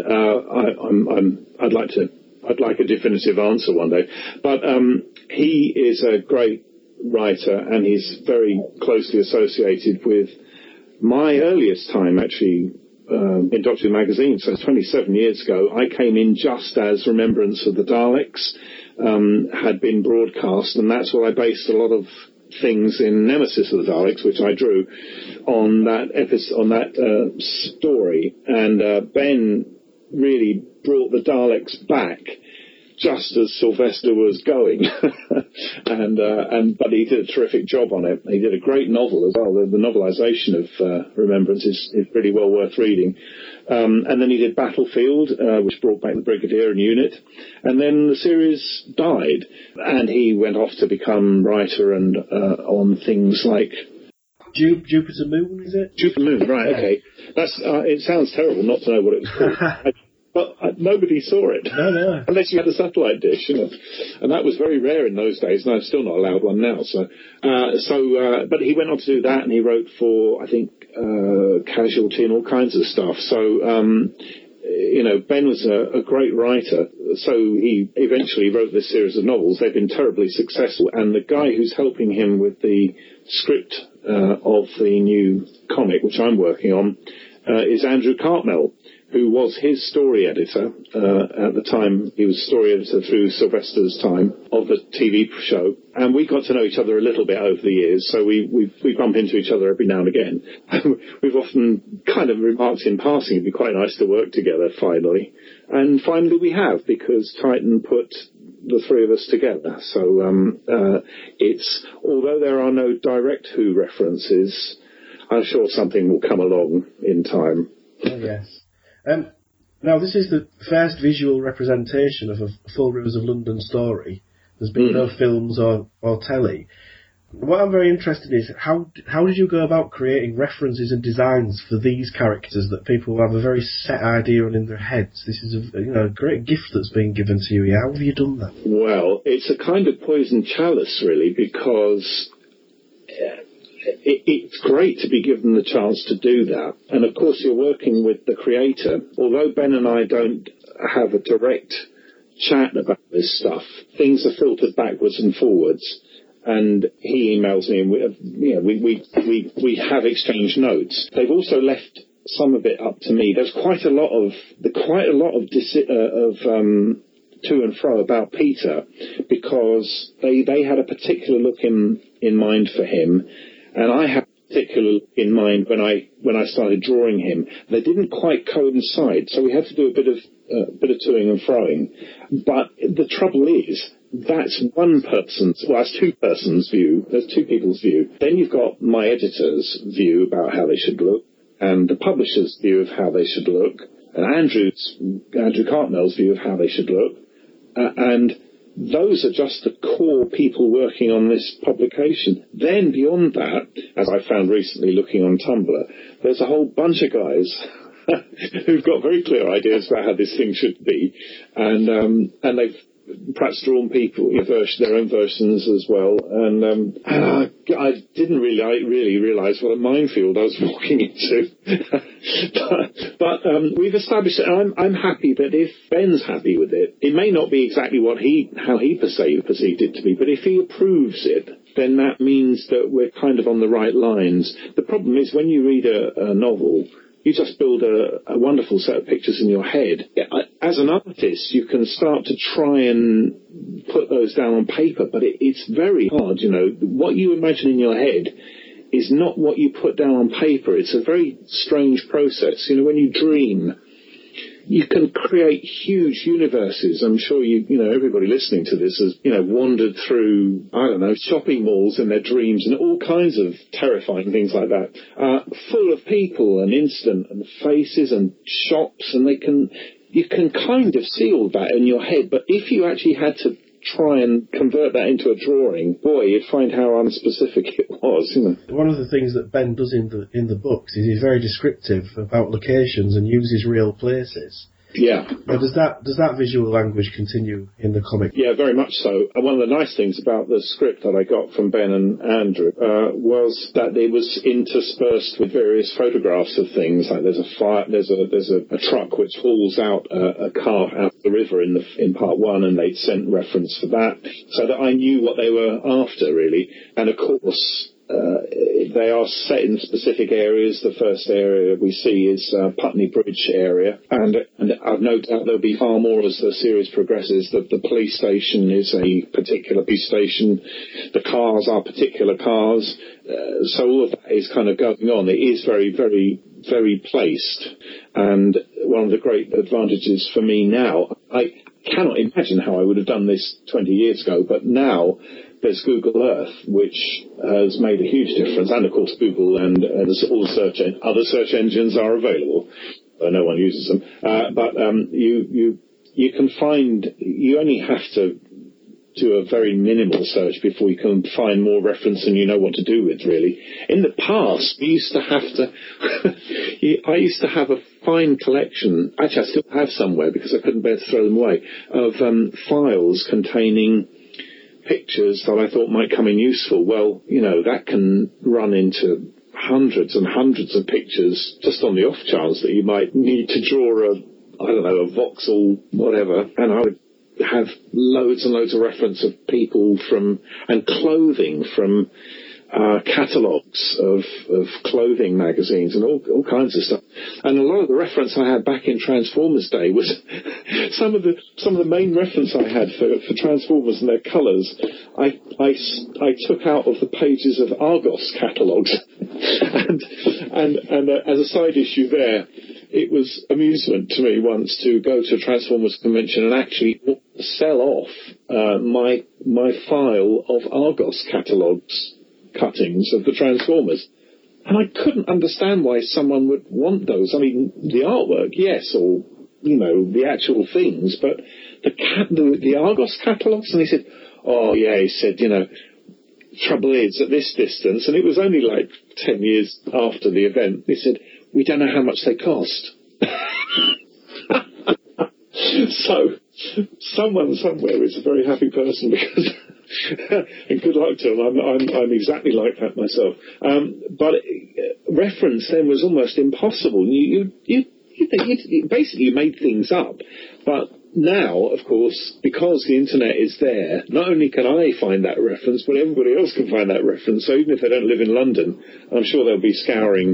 F: I'd like a definitive answer one day. But he is a great writer, and he's very closely associated with my earliest time, actually, in Doctor Who magazine. So 27 years ago, I came in just as Remembrance of the Daleks had been broadcast, and that's where I based a lot of things in Nemesis of the Daleks, which I drew on that episode, on that story. And Ben really brought the Daleks back just as Sylvester was going, but he did a terrific job on it. He did a great novel as well. The novelisation of Remembrance is really well worth reading. And then he did Battlefield, which brought back the Brigadier and unit. And then the series died, and he went off to become writer and on things like
D: Jupiter Moon, is it?
F: Jupiter Moon, right? Okay, that's. It sounds terrible not to know what it was called. But nobody saw it.
D: No.
F: Unless you had a satellite dish, you know. And that was very rare in those days, and I'm still not allowed one now. But he went on to do that, and he wrote for, I think, Casualty and all kinds of stuff. So, Ben was a great writer. So he eventually wrote this series of novels. They've been terribly successful. And the guy who's helping him with the script of the new comic, which I'm working on, is Andrew Cartmel, who was his story editor at the time. He was story editor through Sylvester's time of the TV show. And we got to know each other a little bit over the years, so we bump into each other every now and again. We've often kind of remarked in passing it'd be quite nice to work together finally. And finally we have, because Titan put the three of us together. So it's, although there are no direct Who references, I'm sure something will come along in time.
D: Oh, yes. Now, this is the first visual representation of a full Rivers of London story. There's been no films or telly. What I'm very interested in is how did you go about creating references and designs for these characters that people have a very set idea on in their heads? This is a great gift that's been given to you. How have you done that?
F: Well, it's a kind of poison chalice, really, because it's great to be given the chance to do that. And of course you're working with the creator. Although Ben and I don't have a direct chat about this stuff, things are filtered backwards and forwards. And he emails me, and we have exchanged notes. They've also left some of it up to me. There's quite a lot of to and fro about Peter, because they had a particular look in mind for him. And I had a particular look in mind when I started drawing him. They didn't quite coincide, so we had to do a bit of toing and froing. But the trouble is, that's that's two persons' view. There's two people's view. Then you've got my editor's view about how they should look, and the publisher's view of how they should look, and Andrew Cartmel's view of how they should look, and those are just the core people working on this publication. Then beyond that, as I found recently looking on Tumblr, there's a whole bunch of guys who've got very clear ideas about how this thing should be, and they've perhaps drawn people their own versions as well. And I didn't really realise what a minefield I was walking into. but we've established that I'm happy that if Ben's happy with it, it may not be exactly how he perceived it to be, but if he approves it, then that means that we're kind of on the right lines. The problem is when you read a novel, you just build a wonderful set of pictures in your head. As an artist, you can start to try and put those down on paper, but it's very hard, What you imagine in your head is not what you put down on paper. It's a very strange process. When you dream, you can create huge universes. I'm sure everybody listening to this has, wandered through, shopping malls in their dreams and all kinds of terrifying things like that, full of people and incident and faces and shops, and you can kind of see all that in your head. But if you actually had to try and convert that into a drawing, boy, you'd find how unspecific it was.
D: One of the things that Ben does in the books is he's very descriptive about locations and uses real places.
F: Yeah.
D: Now, does that visual language continue in the comic?
F: Yeah, very much so. And one of the nice things about the script that I got from Ben and Andrew was that it was interspersed with various photographs of things. Like there's a fire, there's a truck which hauls out a car out of the river in part one, and they'd sent reference for that, so that I knew what they were after, really. And of course, they are set in specific areas. The first area we see is Putney Bridge area, and I've no doubt there'll be far more as the series progresses. The police station is a particular police station. The cars are particular cars. So all of that is kind of going on. It is very, very, very placed. And one of the great advantages for me now, I cannot imagine how I would have done this 20 years ago, but now there's Google Earth, which has made a huge difference, and of course Google and all other search engines are available. No one uses them, but you can find. You only have to do a very minimal search before you can find more reference than you know what to do with. Really, in the past, we used to have to. I used to have a fine collection. Actually, I still have somewhere because I couldn't bear to throw them away, of files containing pictures that I thought might come in useful. Well, that can run into hundreds and hundreds of pictures just on the off chance that you might need to draw a voxel, whatever, and I would have loads and loads of reference of people and clothing from catalogues of clothing magazines and all kinds of stuff. And a lot of the reference I had back in Transformers Day was some of the main reference I had for Transformers and their colours. I took out of the pages of Argos catalogues, and as a side issue there, it was amusement to me once to go to a Transformers convention and actually sell off my file of Argos catalogues cuttings of the Transformers, and I couldn't understand why someone would want those. I mean, the artwork, yes, or the actual things, but the Argos catalogues. And he said, "Oh yeah," he said, trouble is at this distance," and it was only like 10 years after the event. He said, "We don't know how much they cost." So someone somewhere is a very happy person because. And good luck to them. I'm exactly like that myself. But reference then was almost impossible. You basically made things up. But now, of course, because the internet is there, not only can I find that reference, but everybody else can find that reference. So even if they don't live in London, I'm sure they'll be scouring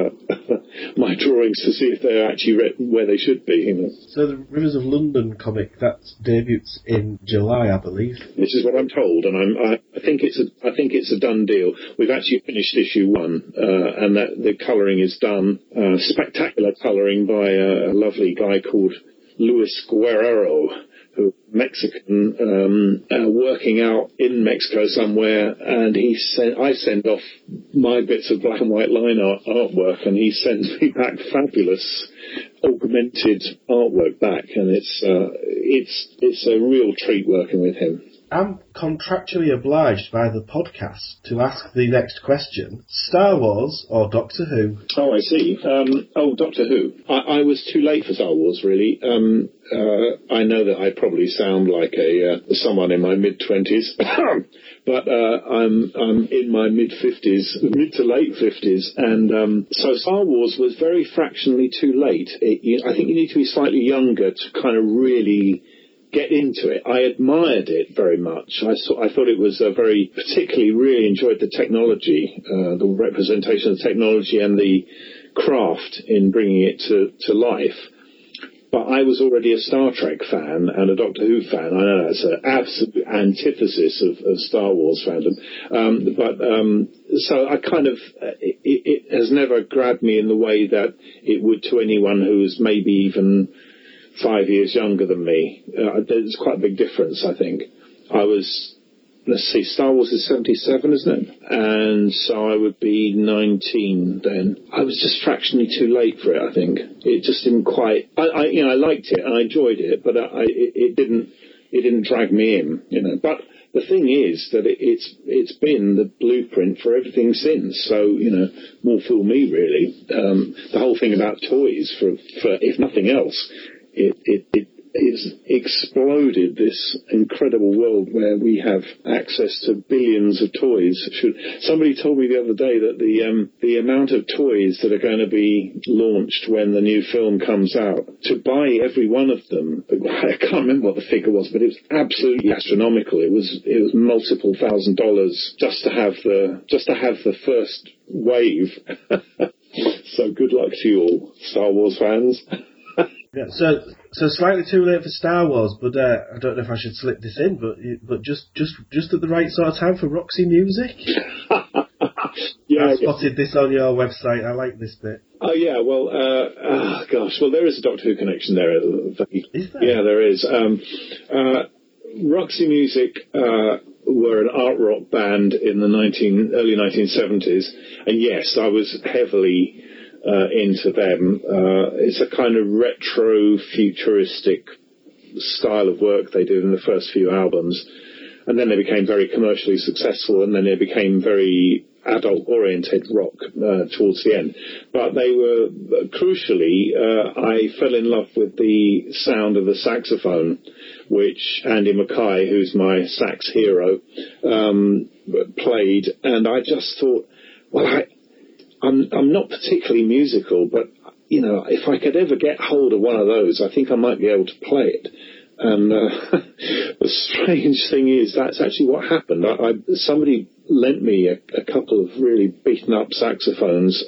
F: my drawings to see if they're actually where they should be.
D: So the Rivers of London comic, that debuts in July, I believe.
F: This is what I'm told, and I think it's a done deal. We've actually finished issue 1, and that the colouring is done. Spectacular colouring by a lovely guy called Luis Guerrero, who Mexican, working out in Mexico somewhere, and I send off my bits of black and white line artwork, and he sends me back fabulous augmented artwork back, and it's a real treat working with him.
D: I'm contractually obliged by the podcast to ask the next question. Star Wars or Doctor Who?
F: Oh, I see. Doctor Who. I was too late for Star Wars, really. I know that I probably sound like someone in my mid-20s, but I'm in my mid-50s, mid to late 50s, and so Star Wars was very fractionally too late. I think you need to be slightly younger to kind of really get into it. I admired it very much. I thought it was really enjoyed the technology, the representation of technology and the craft in bringing it to life. But I was already a Star Trek fan and a Doctor Who fan. I know that's an absolute antithesis of Star Wars fandom. So I kind of, it has never grabbed me in the way that it would to anyone who's maybe even 5 years younger than me. There's quite a big difference, I think. Star Wars is 77, isn't it? And so I would be 19 then. I was just fractionally too late for it, I think. It just didn't quite... I liked it and I enjoyed it, but it didn't drag me in, But the thing is that it's been the blueprint for everything since. So, more fool me, really. The whole thing about toys, for if nothing else, it's exploded this incredible world where we have access to billions of toys. Somebody told me the other day that the amount of toys that are going to be launched when the new film comes out, to buy every one of them, I can't remember what the figure was, but it was absolutely astronomical. It was multiple $1,000s just to have the first wave. So good luck to you all, Star Wars fans.
D: Yeah, so slightly too late for Star Wars, but I don't know if I should slip this in, but just at the right sort of time for Roxy Music.
F: Yeah,
D: I spotted this on your website. I like this bit.
F: Oh yeah, well, gosh, well there is a Doctor Who connection there.
D: Is there?
F: Yeah, there is. Roxy Music were an art rock band in the early 1970s, and yes, I was heavily into them. It's a kind of retro futuristic style of work they did in the first few albums, and then they became very commercially successful, and then they became very adult oriented rock towards the end. But they were crucially, I fell in love with the sound of the saxophone, which Andy Mackay, who's my sax hero, played, and I just thought, well, I'm not particularly musical, but, you know, if I could ever get hold of one of those, I think I might be able to play it. And the strange thing is, that's actually what happened. Somebody lent me a couple of really beaten-up saxophones.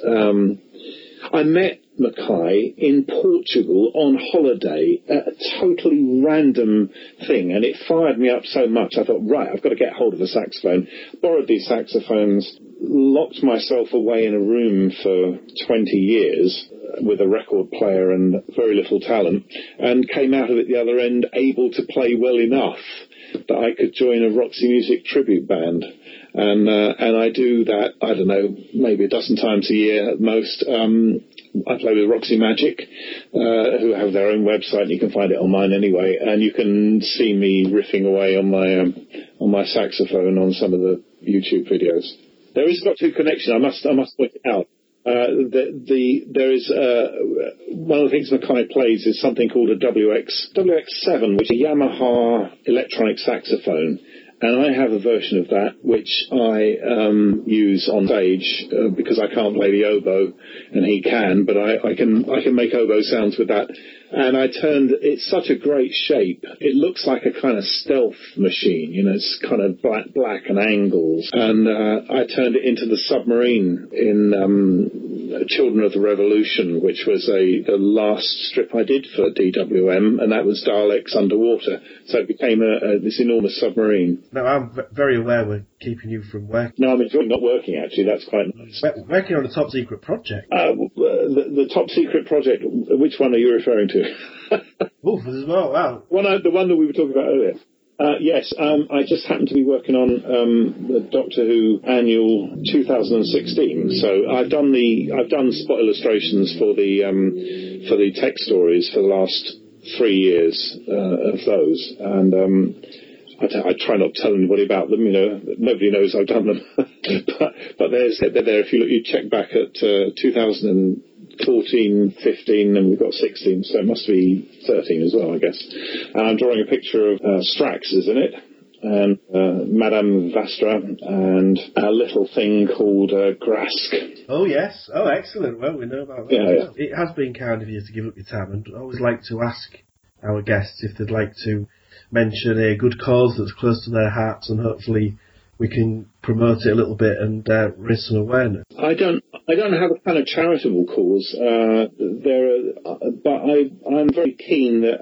F: I met Mackay in Portugal on holiday at a totally random thing, and it fired me up so much. I thought, right, I've got to get hold of a saxophone. Borrowed these saxophones, locked myself away in a room for 20 years with a record player and very little talent, and came out of it the other end able to play well enough that I could join a Roxy Music tribute band. And I do that, I don't know, maybe a dozen times a year at most. I play with Roxy Magic, who have their own website, and you can find it on mine anyway, and you can see me riffing away on my saxophone on some of the YouTube videos. There is a Doctor Who connection, I must point it out. There is one of the things Mackay plays is something called a WX7, which is a Yamaha electronic saxophone. And I have a version of that which I use on stage because I can't play the oboe and he can, but I can make oboe sounds with that. And it's such a great shape. It looks like a kind of stealth machine, you know, it's kind of black and angles. And I turned it into the submarine in Children of the Revolution, which was the last strip I did for DWM, and that was Daleks underwater. So it became this enormous submarine.
D: Now, I'm very aware we're keeping you from work.
F: No, I'm enjoying not working, actually. That's quite nice.
D: Working on a top secret project.
F: The top secret project, which one are you referring to?
D: Oh, as well, wow.
F: The one that we were talking about earlier. Yes, I just happened to be working on the Doctor Who annual 2016. So I've done spot illustrations for the tech stories for the last 3 years of those, and I try not to tell anybody about them. You know, nobody knows I've done them. but they're there. If you check back at 2014, 15, and we've got 16, so it must be 13 as well, I guess. And I'm drawing a picture of Strax, isn't it? And Madame Vastra, and a little thing called Grask.
D: Oh, yes. Oh, excellent. Well, we know about that.
F: Yeah.
D: It has been kind of you to give up your time, and I always like to ask our guests if they'd like to mention a good cause that's close to their hearts, and hopefully we can promote it a little bit and raise some awareness.
F: I don't have a kind of charitable cause. But I'm very keen that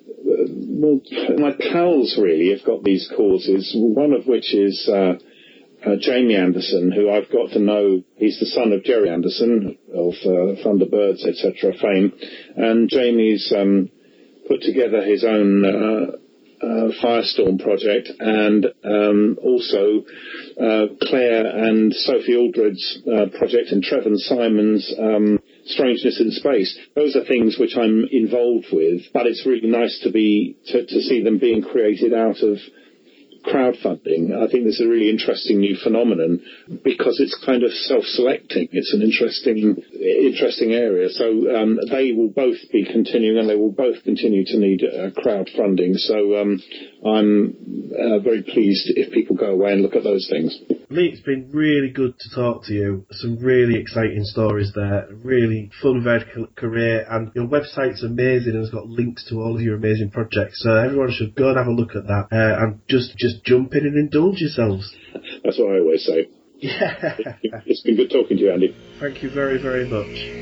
F: my pals really have got these causes. One of which is Jamie Anderson, who I've got to know. He's the son of Jerry Anderson of Thunderbirds, etc. fame, and Jamie's put together his own Firestorm project, and also Claire and Sophie Aldred's project, and Trevor and Simon's Strangeness in Space. Those are things which I'm involved with, but it's really nice to see them being created out of crowdfunding. I think this is a really interesting new phenomenon because it's kind of self-selecting. It's an interesting area. So they will both be continuing, and they will both continue to need crowdfunding. So I'm very pleased if people go away and look at those things.
D: Lee, it's been really good to talk to you. Some really exciting stories there. Really fun, varied career, and your website's amazing and has got links to all of your amazing projects. So everyone should go and have a look at that and just jump in and indulge yourselves.
F: That's what I always say.
D: Yeah.
F: It's been good talking to you, Andy.
D: Thank you very, very much.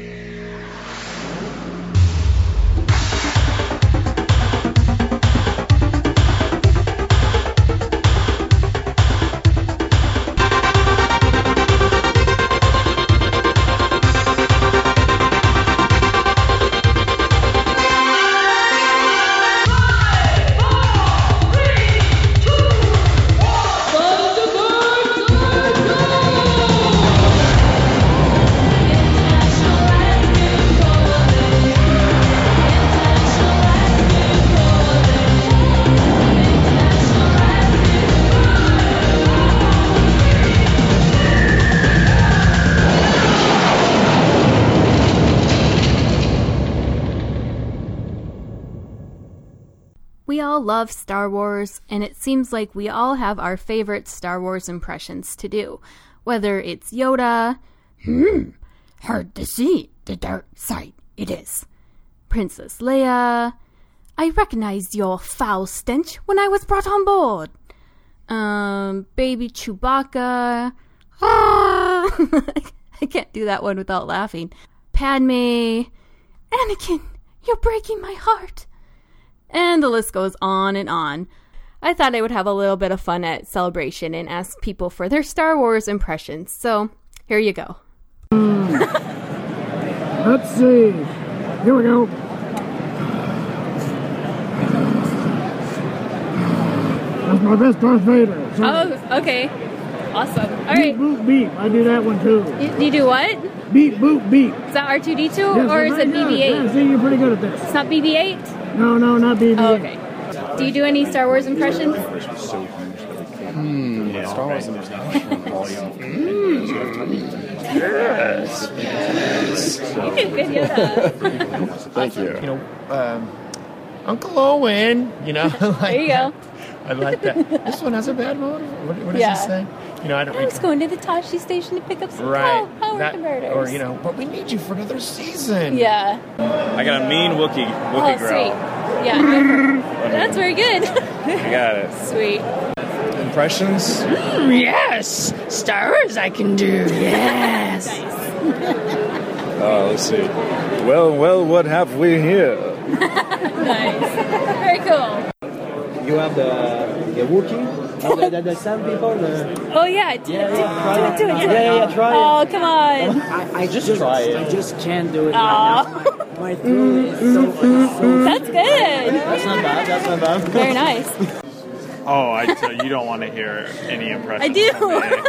C: We all love Star Wars, and it seems like we all have our favorite Star Wars impressions to do. Whether it's Yoda, hard to see the dark side it is. Princess Leia, I recognized your foul stench when I was brought on board. Baby Chewbacca, I can't do that one without laughing. Padme, Anakin, you're breaking my heart. And the list goes on and on. I thought I would have a little bit of fun at Celebration and ask people for their Star Wars impressions. So, here you go.
L: Let's see. Here we go. That's my best Darth Vader. Sorry.
C: Oh, okay. Awesome. All right.
L: Beep, boop, beep. I do that one, too.
C: You do what?
L: Beep, boop, beep.
C: Is that R2-D2
L: yes,
C: or is it BB-8?
L: Yeah, see, you're pretty good at this.
C: It's not BB-8?
L: No, not BB-8.
C: Oh, okay. Do you do any Star Wars impressions?
R: Star Wars impressions.
C: Yes. You do good, Yoda.
R: Thank you. You know, Uncle Owen, you know.
C: There you go.
R: I like that. This one has a bad motor. What does he say? You know, I
C: was going to the Tashi station to pick up some power converters.
R: Or, you know, but we need you for another season.
C: Yeah.
Q: I got a mean Wookiee growl.
C: Sweet. Yeah, that's very good.
Q: I got it.
C: Sweet.
R: Impressions?
V: Yes! Star Wars I can do, yes!
Q: Let's see. Well, what have we here?
C: Nice. Very cool.
G: You have the Wookiee? The Sand people?
C: Oh, yeah. Do it.
G: Try it.
C: Oh, come on.
G: I just try it. I just can't do it
C: right
G: now. My throat is so...
C: That's good.
G: That's not bad.
C: Very nice.
M: Oh, you don't want to hear any impressions.
C: I do.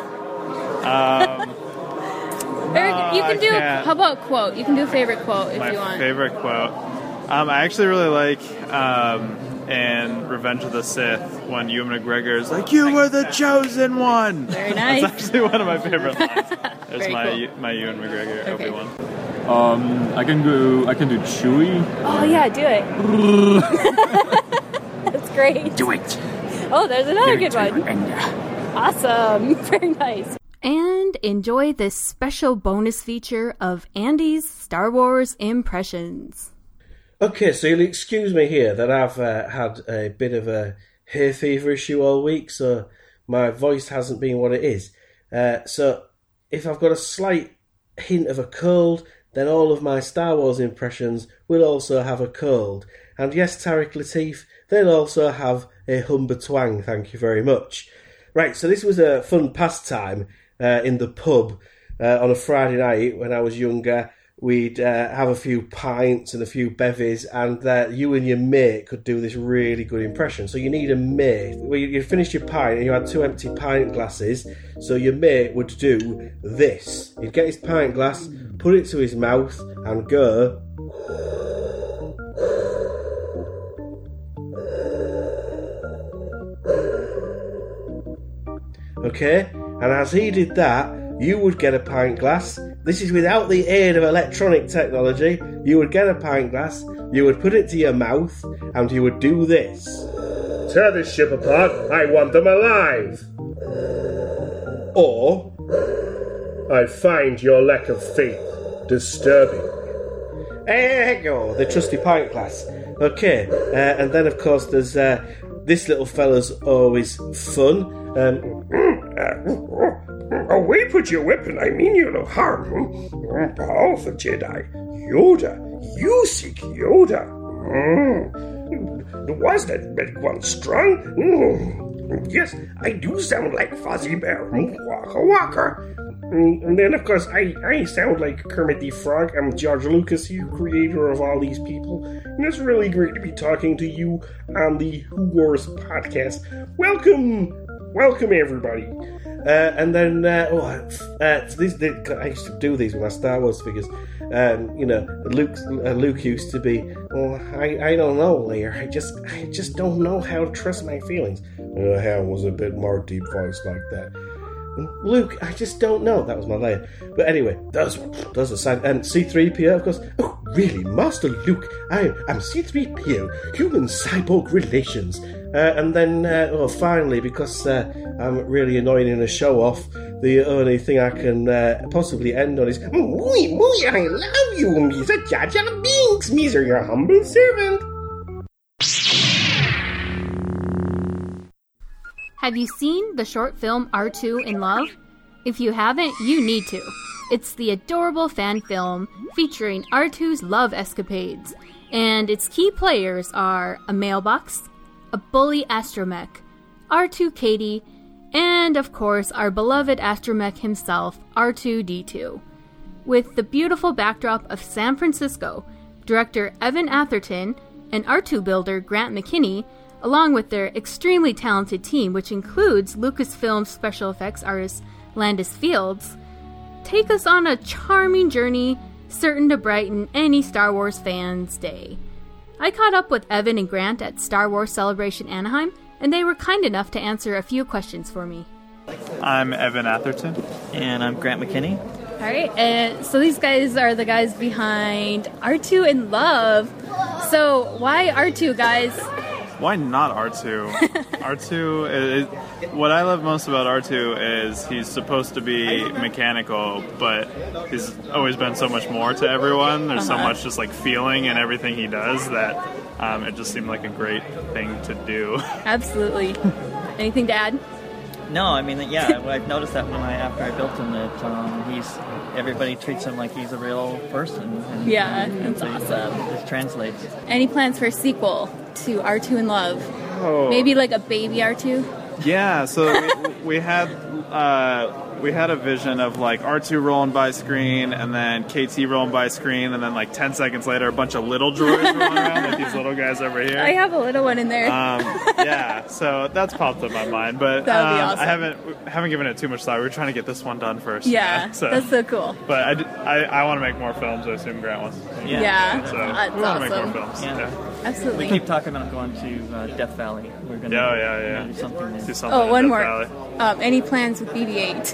C: Eric, you can do... How about quote? You can do a favorite quote if you want.
M: My favorite quote? I actually really like... in Revenge of the Sith, when Ewan McGregor is like, "You were the chosen one."
C: Very nice.
M: That's actually one of my favorite lines. There's my Ewan McGregor Obi-Wan. I can do Chewie.
C: Oh yeah, do it. That's great.
V: Do it.
C: Oh, there's another good one. Awesome. Very nice. And enjoy this special bonus feature of Andy's Star Wars impressions.
D: Okay, so you'll excuse me here that I've had a bit of a hay fever issue all week, so my voice hasn't been what it is. So if I've got a slight hint of a cold, then all of my Star Wars impressions will also have a cold. And yes, Tariq Latif, they'll also have a humber twang, thank you very much. Right, so this was a fun pastime in the pub on a Friday night when I was younger. We'd have a few pints and a few bevies, and you and your mate could do this really good impression. So you need a mate. Well, you finished your pint and you had 2 empty pint glasses, so your mate would do this. He'd get his pint glass, put it to his mouth, and go... okay? And as he did that, you would get a pint glass. This is without the aid of electronic technology. You would get a pint glass, you would put it to your mouth, and you would do this.
H: Tear this ship apart, I want them alive.
D: Or,
H: I find your lack of faith disturbing.
D: There you go, the trusty pint glass. Okay, and then of course there's this little fella's always fun.
H: Away put your weapon, I mean you no harm. Powerful Jedi. Yoda, you seek Yoda. Was that big one strong? Yes, I do sound like Fozzie Bear. Waka waka. And then, of course, I sound like Kermit the Frog. I'm George Lucas, you creator of all these people. And it's really great to be talking to you on the Who Wars podcast. Welcome everybody. And then, I used to do these with my Star Wars figures. Luke used to be, I don't know, Leia. I just don't know how to trust my feelings. Hal was a bit more deep voice like that. Luke, I just don't know. That was my Leia. But anyway, those are sign. And C-3PO, of course. Oh, really, Master Luke? I'm C-3PO, human cyborg relations. And then, finally, because I'm really annoying in a show-off, the only thing I can possibly end on is, Mooey, I love you, Mr. Jar Jar Binks, Mr. your humble servant.
C: Have you seen the short film R2 in Love? If you haven't, you need to. It's the adorable fan film featuring R2's love escapades, and its key players are a mailbox, a bully astromech, R2 Katie, and of course our beloved astromech himself, R2-D2. With the beautiful backdrop of San Francisco, director Evan Atherton and R2 builder Grant McKinney, along with their extremely talented team, which includes Lucasfilm special effects artist Landis Fields, take us on a charming journey certain to brighten any Star Wars fan's day. I caught up with Evan and Grant at Star Wars Celebration Anaheim, and they were kind enough to answer a few questions for me.
J: I'm Evan Atherton.
K: And I'm Grant McKinney.
C: All right, so these guys are the guys behind R2 in Love. So why R2, guys?
J: Why not R2? R2, what I love most about R2 is he's supposed to be mechanical, but he's always been so much more to everyone. There's so much just like feeling in everything he does that it just seemed like a great thing to do.
C: Absolutely. Anything to add?
K: No, I mean, yeah, I've noticed that after I built him, that everybody treats him like he's a real person. And,
C: that's awesome.
K: It translates.
C: Any plans for a sequel to R2 in Love?
J: Oh.
C: Maybe like a baby R2?
J: Yeah, so we had a vision of like R2 rolling by screen and then KT rolling by screen and then like 10 seconds later a bunch of little droids rolling around like these little guys over here.
C: I have a little one in there.
J: Yeah, so that's popped up in my mind, but
C: that would be awesome.
J: I haven't given it too much thought. We're trying to get this one done first.
C: Yeah,
J: so.
C: That's so cool.
J: But I want to make more films. I assume Grant wants.
C: Yeah,
J: so
C: that's
J: we want
C: awesome.
J: to make more films.
K: Yeah.
C: Absolutely.
K: We keep talking about going to Death Valley. We're gonna do something there.
J: Do something
C: one
J: Death
C: more.
J: Valley.
C: Any plans with BB-8?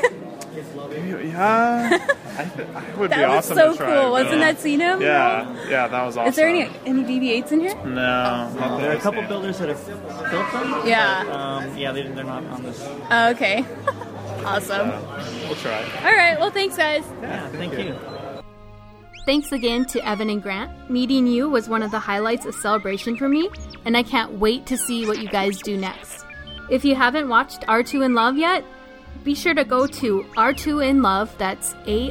J: Yeah, I would be awesome
C: so
J: to try.
C: Cool. Wasn't that seen him?
J: Yeah, that was awesome.
C: Is there any BB-8s in here?
J: No.
K: There are a couple builders that have built them.
C: Yeah.
K: But, they're not on this.
C: Oh, okay. Awesome.
J: We'll try.
C: All right. Well, thanks, guys.
K: Yeah, thank you.
C: Thanks again to Evan and Grant. Meeting you was one of the highlights of Celebration for me, and I can't wait to see what you guys do next. If you haven't watched R2 in Love yet, be sure to go to R2 in Love, that's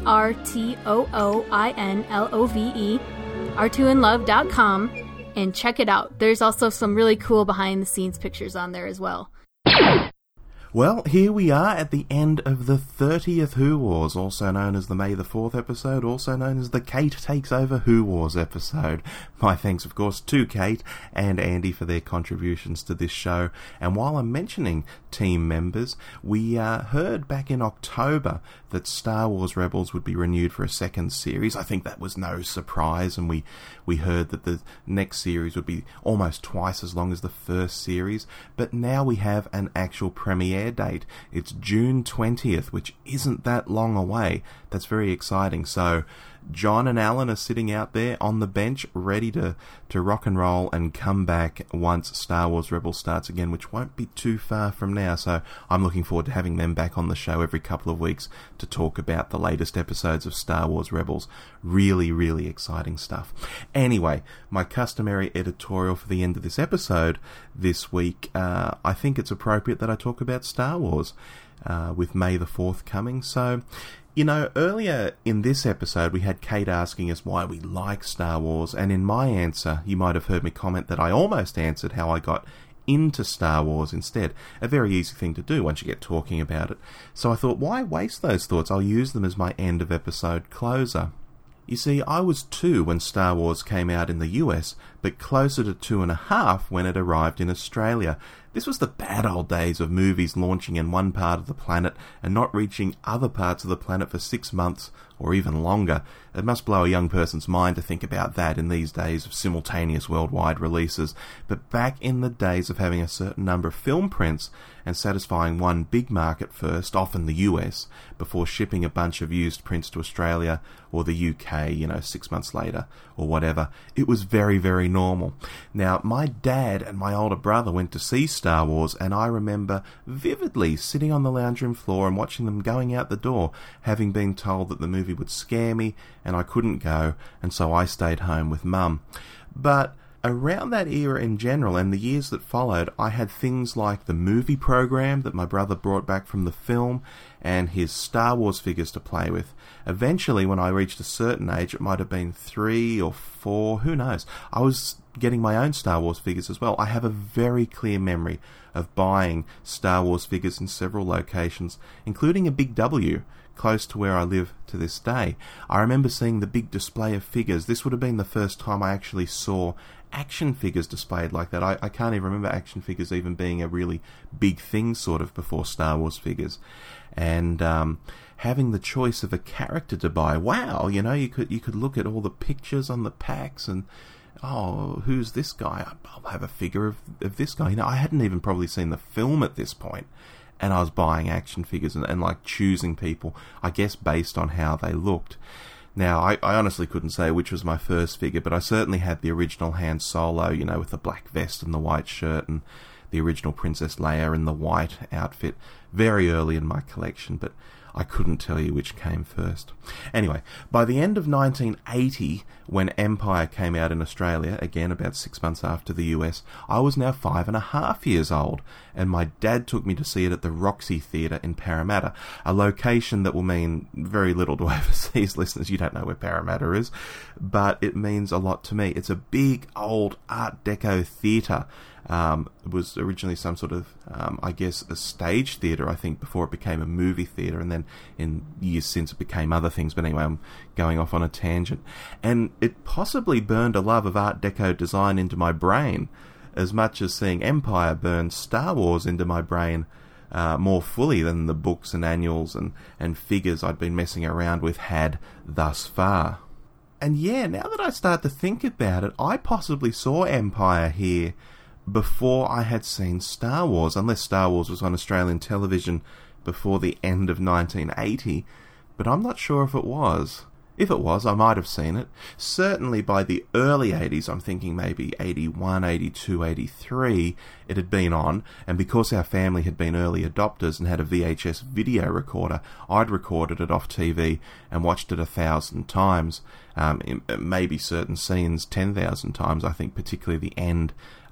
C: ARTOOINLOVE, R2inlove.com, and check it out. There's also some really cool behind-the-scenes pictures on there as well.
A: Well, here we are at the end of the 30th Who Wars, also known as the May the 4th episode, also known as the Kate Takes Over Who Wars episode. My thanks, of course, to Kate and Andy for their contributions to this show. And while I'm mentioning team members, we heard back in October that Star Wars Rebels would be renewed for a second series. I think that was no surprise, and we heard that the next series would be almost twice as long as the first series. But now we have an actual premiere air date. It's June 20th, which isn't that long away. That's very exciting. So John and Alan are sitting out there on the bench, ready to rock and roll and come back once Star Wars Rebels starts again, which won't be too far from now. So I'm looking forward to having them back on the show every couple of weeks to talk about the latest episodes of Star Wars Rebels. Really, really exciting stuff. Anyway, my customary editorial for the end of this episode this week, I think it's appropriate that I talk about Star Wars with May the 4th coming. So, you know, earlier in this episode we had Kate asking us why we like Star Wars, and in my answer you might have heard me comment that I almost answered how I got into Star Wars instead. A very easy thing to do once you get talking about it. So I thought, why waste those thoughts? I'll use them as my end of episode closer. You see, I was 2 when Star Wars came out in the US, but closer to 2.5 when it arrived in Australia. This was the bad old days of movies launching in one part of the planet and not reaching other parts of the planet for 6 months or even longer. It must blow a young person's mind to think about that in these days of simultaneous worldwide releases. But back in the days of having a certain number of film prints and satisfying one big market first, often the US, before shipping a bunch of used prints to Australia or the UK, 6 months later or whatever, it was very, very normal. Now, my dad and my older brother went to see Star Wars, and I remember vividly sitting on the lounge room floor and watching them going out the door, having been told that the movie would scare me and I couldn't go, and so I stayed home with Mum. But around that era in general and the years that followed, I had things like the movie program that my brother brought back from the film and his Star Wars figures to play with. Eventually, when I reached a certain age, it might have been 3 or 4, who knows, I was getting my own Star Wars figures as well. I have a very clear memory of buying Star Wars figures in several locations, including a Big W, close to where I live to this day. I remember seeing the big display of figures. This would have been the first time I actually saw action figures displayed like that. I can't even remember action figures even being a really big thing sort of before Star Wars figures. And having the choice of a character to buy, wow, you could look at all the pictures on the packs and, oh, who's this guy? I'll have a figure of this guy. I hadn't even probably seen the film at this point, and I was buying action figures and like choosing people, I guess, based on how they looked. Now, I honestly couldn't say which was my first figure, but I certainly had the original Han Solo, with the black vest and the white shirt, and the original Princess Leia in the white outfit, very early in my collection, but I couldn't tell you which came first. Anyway, by the end of 1980, when Empire came out in Australia, again about 6 months after the US, I was now 5.5 years old, and my dad took me to see it at the Roxy Theatre in Parramatta, a location that will mean very little to overseas listeners. You don't know where Parramatta is, but it means a lot to me. It's a big, old Art Deco theatre. It was originally some sort of, a stage theatre, I think, before it became a movie theatre, and then in years since it became other things. But anyway, I'm going off on a tangent. And it possibly burned a love of Art Deco design into my brain, as much as seeing Empire burn Star Wars into my brain more fully than the books and annuals and figures I'd been messing around with had thus far. And yeah, now that I start to think about it, I possibly saw Empire here before I had seen Star Wars, unless Star Wars was on Australian television before the end of 1980, but I'm not sure if it was. If it was, I might have seen it. Certainly by the early 80s, I'm thinking maybe 81, 82, 83, it had been on, and because our family had been early adopters and had a VHS video recorder, I'd recorded it off TV and watched it 1,000 times, maybe certain scenes 10,000 times. I think particularly the end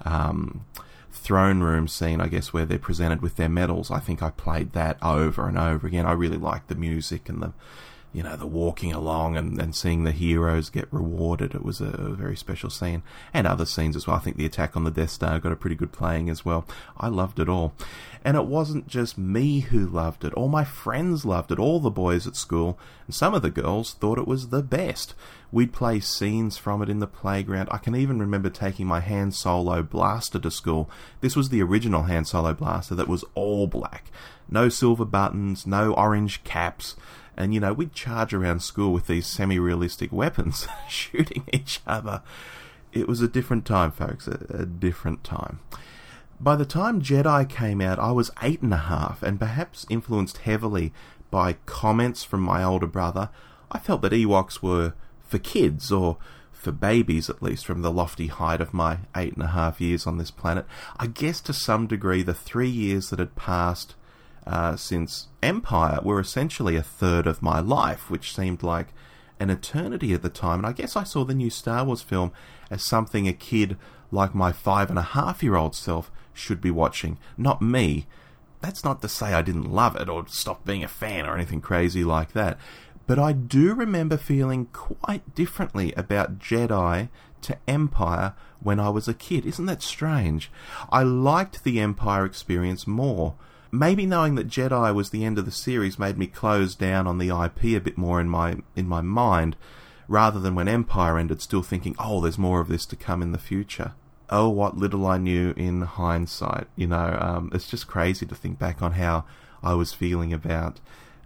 A: throne room scene, I guess, where they're presented with their medals. I think I played that over and over again. I really liked the music and the walking along and seeing the heroes get rewarded. It was a very special scene. And other scenes as well. I think the attack on the Death Star got a pretty good playing as well. I loved it all. And it wasn't just me who loved it. All my friends loved it. All the boys at school. And some of the girls thought it was the best. We'd play scenes from it in the playground. I can even remember taking my Han Solo blaster to school. This was the original Han Solo blaster that was all black. No silver buttons, no orange caps. And, we'd charge around school with these semi-realistic weapons, shooting each other. It was a different time, folks, a different time. By the time Jedi came out, I was 8.5, and perhaps influenced heavily by comments from my older brother, I felt that Ewoks were for kids, or for babies at least, from the lofty height of my 8.5 years on this planet. I guess to some degree the 3 years that had passed since Empire were essentially a third of my life, which seemed like an eternity at the time. And I guess I saw the new Star Wars film as something a kid like my 5.5-year-old self should be watching, not me. That's not to say I didn't love it or stop being a fan or anything crazy like that. But I do remember feeling quite differently about Jedi to Empire when I was a kid. Isn't that strange? I liked the Empire experience more. Maybe knowing that Jedi was the end of the series made me close down on the IP a bit more in my mind, rather than when Empire ended still thinking, oh, there's more of this to come in the future. Oh, what little I knew in hindsight. It's just crazy to think back on how I was feeling about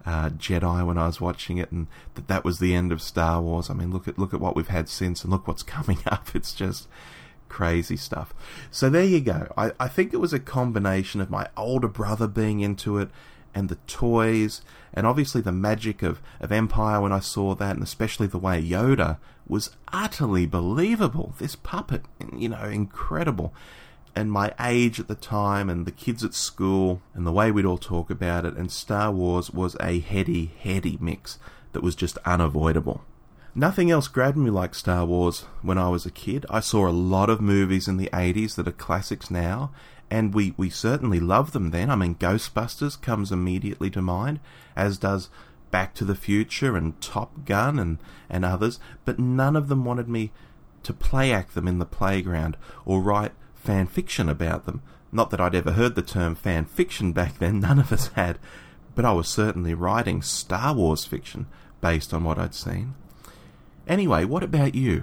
A: Jedi when I was watching it, and that was the end of Star Wars. I mean, look at what we've had since, and look what's coming up. It's just crazy stuff. So there you go. I think it was a combination of my older brother being into it, and the toys, and obviously the magic of Empire when I saw that, and especially the way Yoda was utterly believable. This puppet, incredible. And my age at the time, and the kids at school, and the way we'd all talk about it, and Star Wars was a heady mix that was just unavoidable. Nothing else grabbed me like Star Wars when I was a kid. I saw a lot of movies in the 80s that are classics now, and we certainly love them then. I mean, Ghostbusters comes immediately to mind, as does Back to the Future and Top Gun and others, but none of them wanted me to play act them in the playground or write fan fiction about them. Not that I'd ever heard the term fan fiction back then, none of us had, but I was certainly writing Star Wars fiction based on what I'd seen. Anyway, what about you?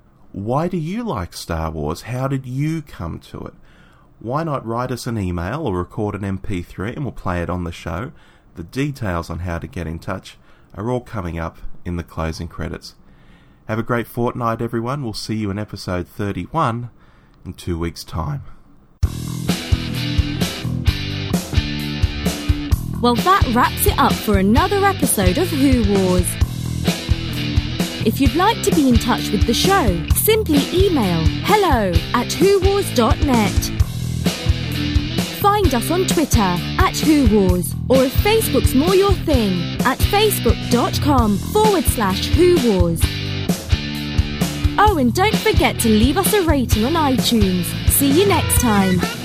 A: Why do you like Star Wars? How did you come to it? Why not write us an email or record an MP3 and we'll play it on the show? The details on how to get in touch are all coming up in the closing credits. Have a great fortnight, everyone. We'll see you in episode 31 in 2 weeks' time.
N: Well, that wraps it up for another episode of Who Wars. If you'd like to be in touch with the show, simply email hello@whowars.net. Find us on Twitter @WhoWars, or if Facebook's more your thing, at facebook.com/WhoWars. Oh, and don't forget to leave us a rating on iTunes. See you next time.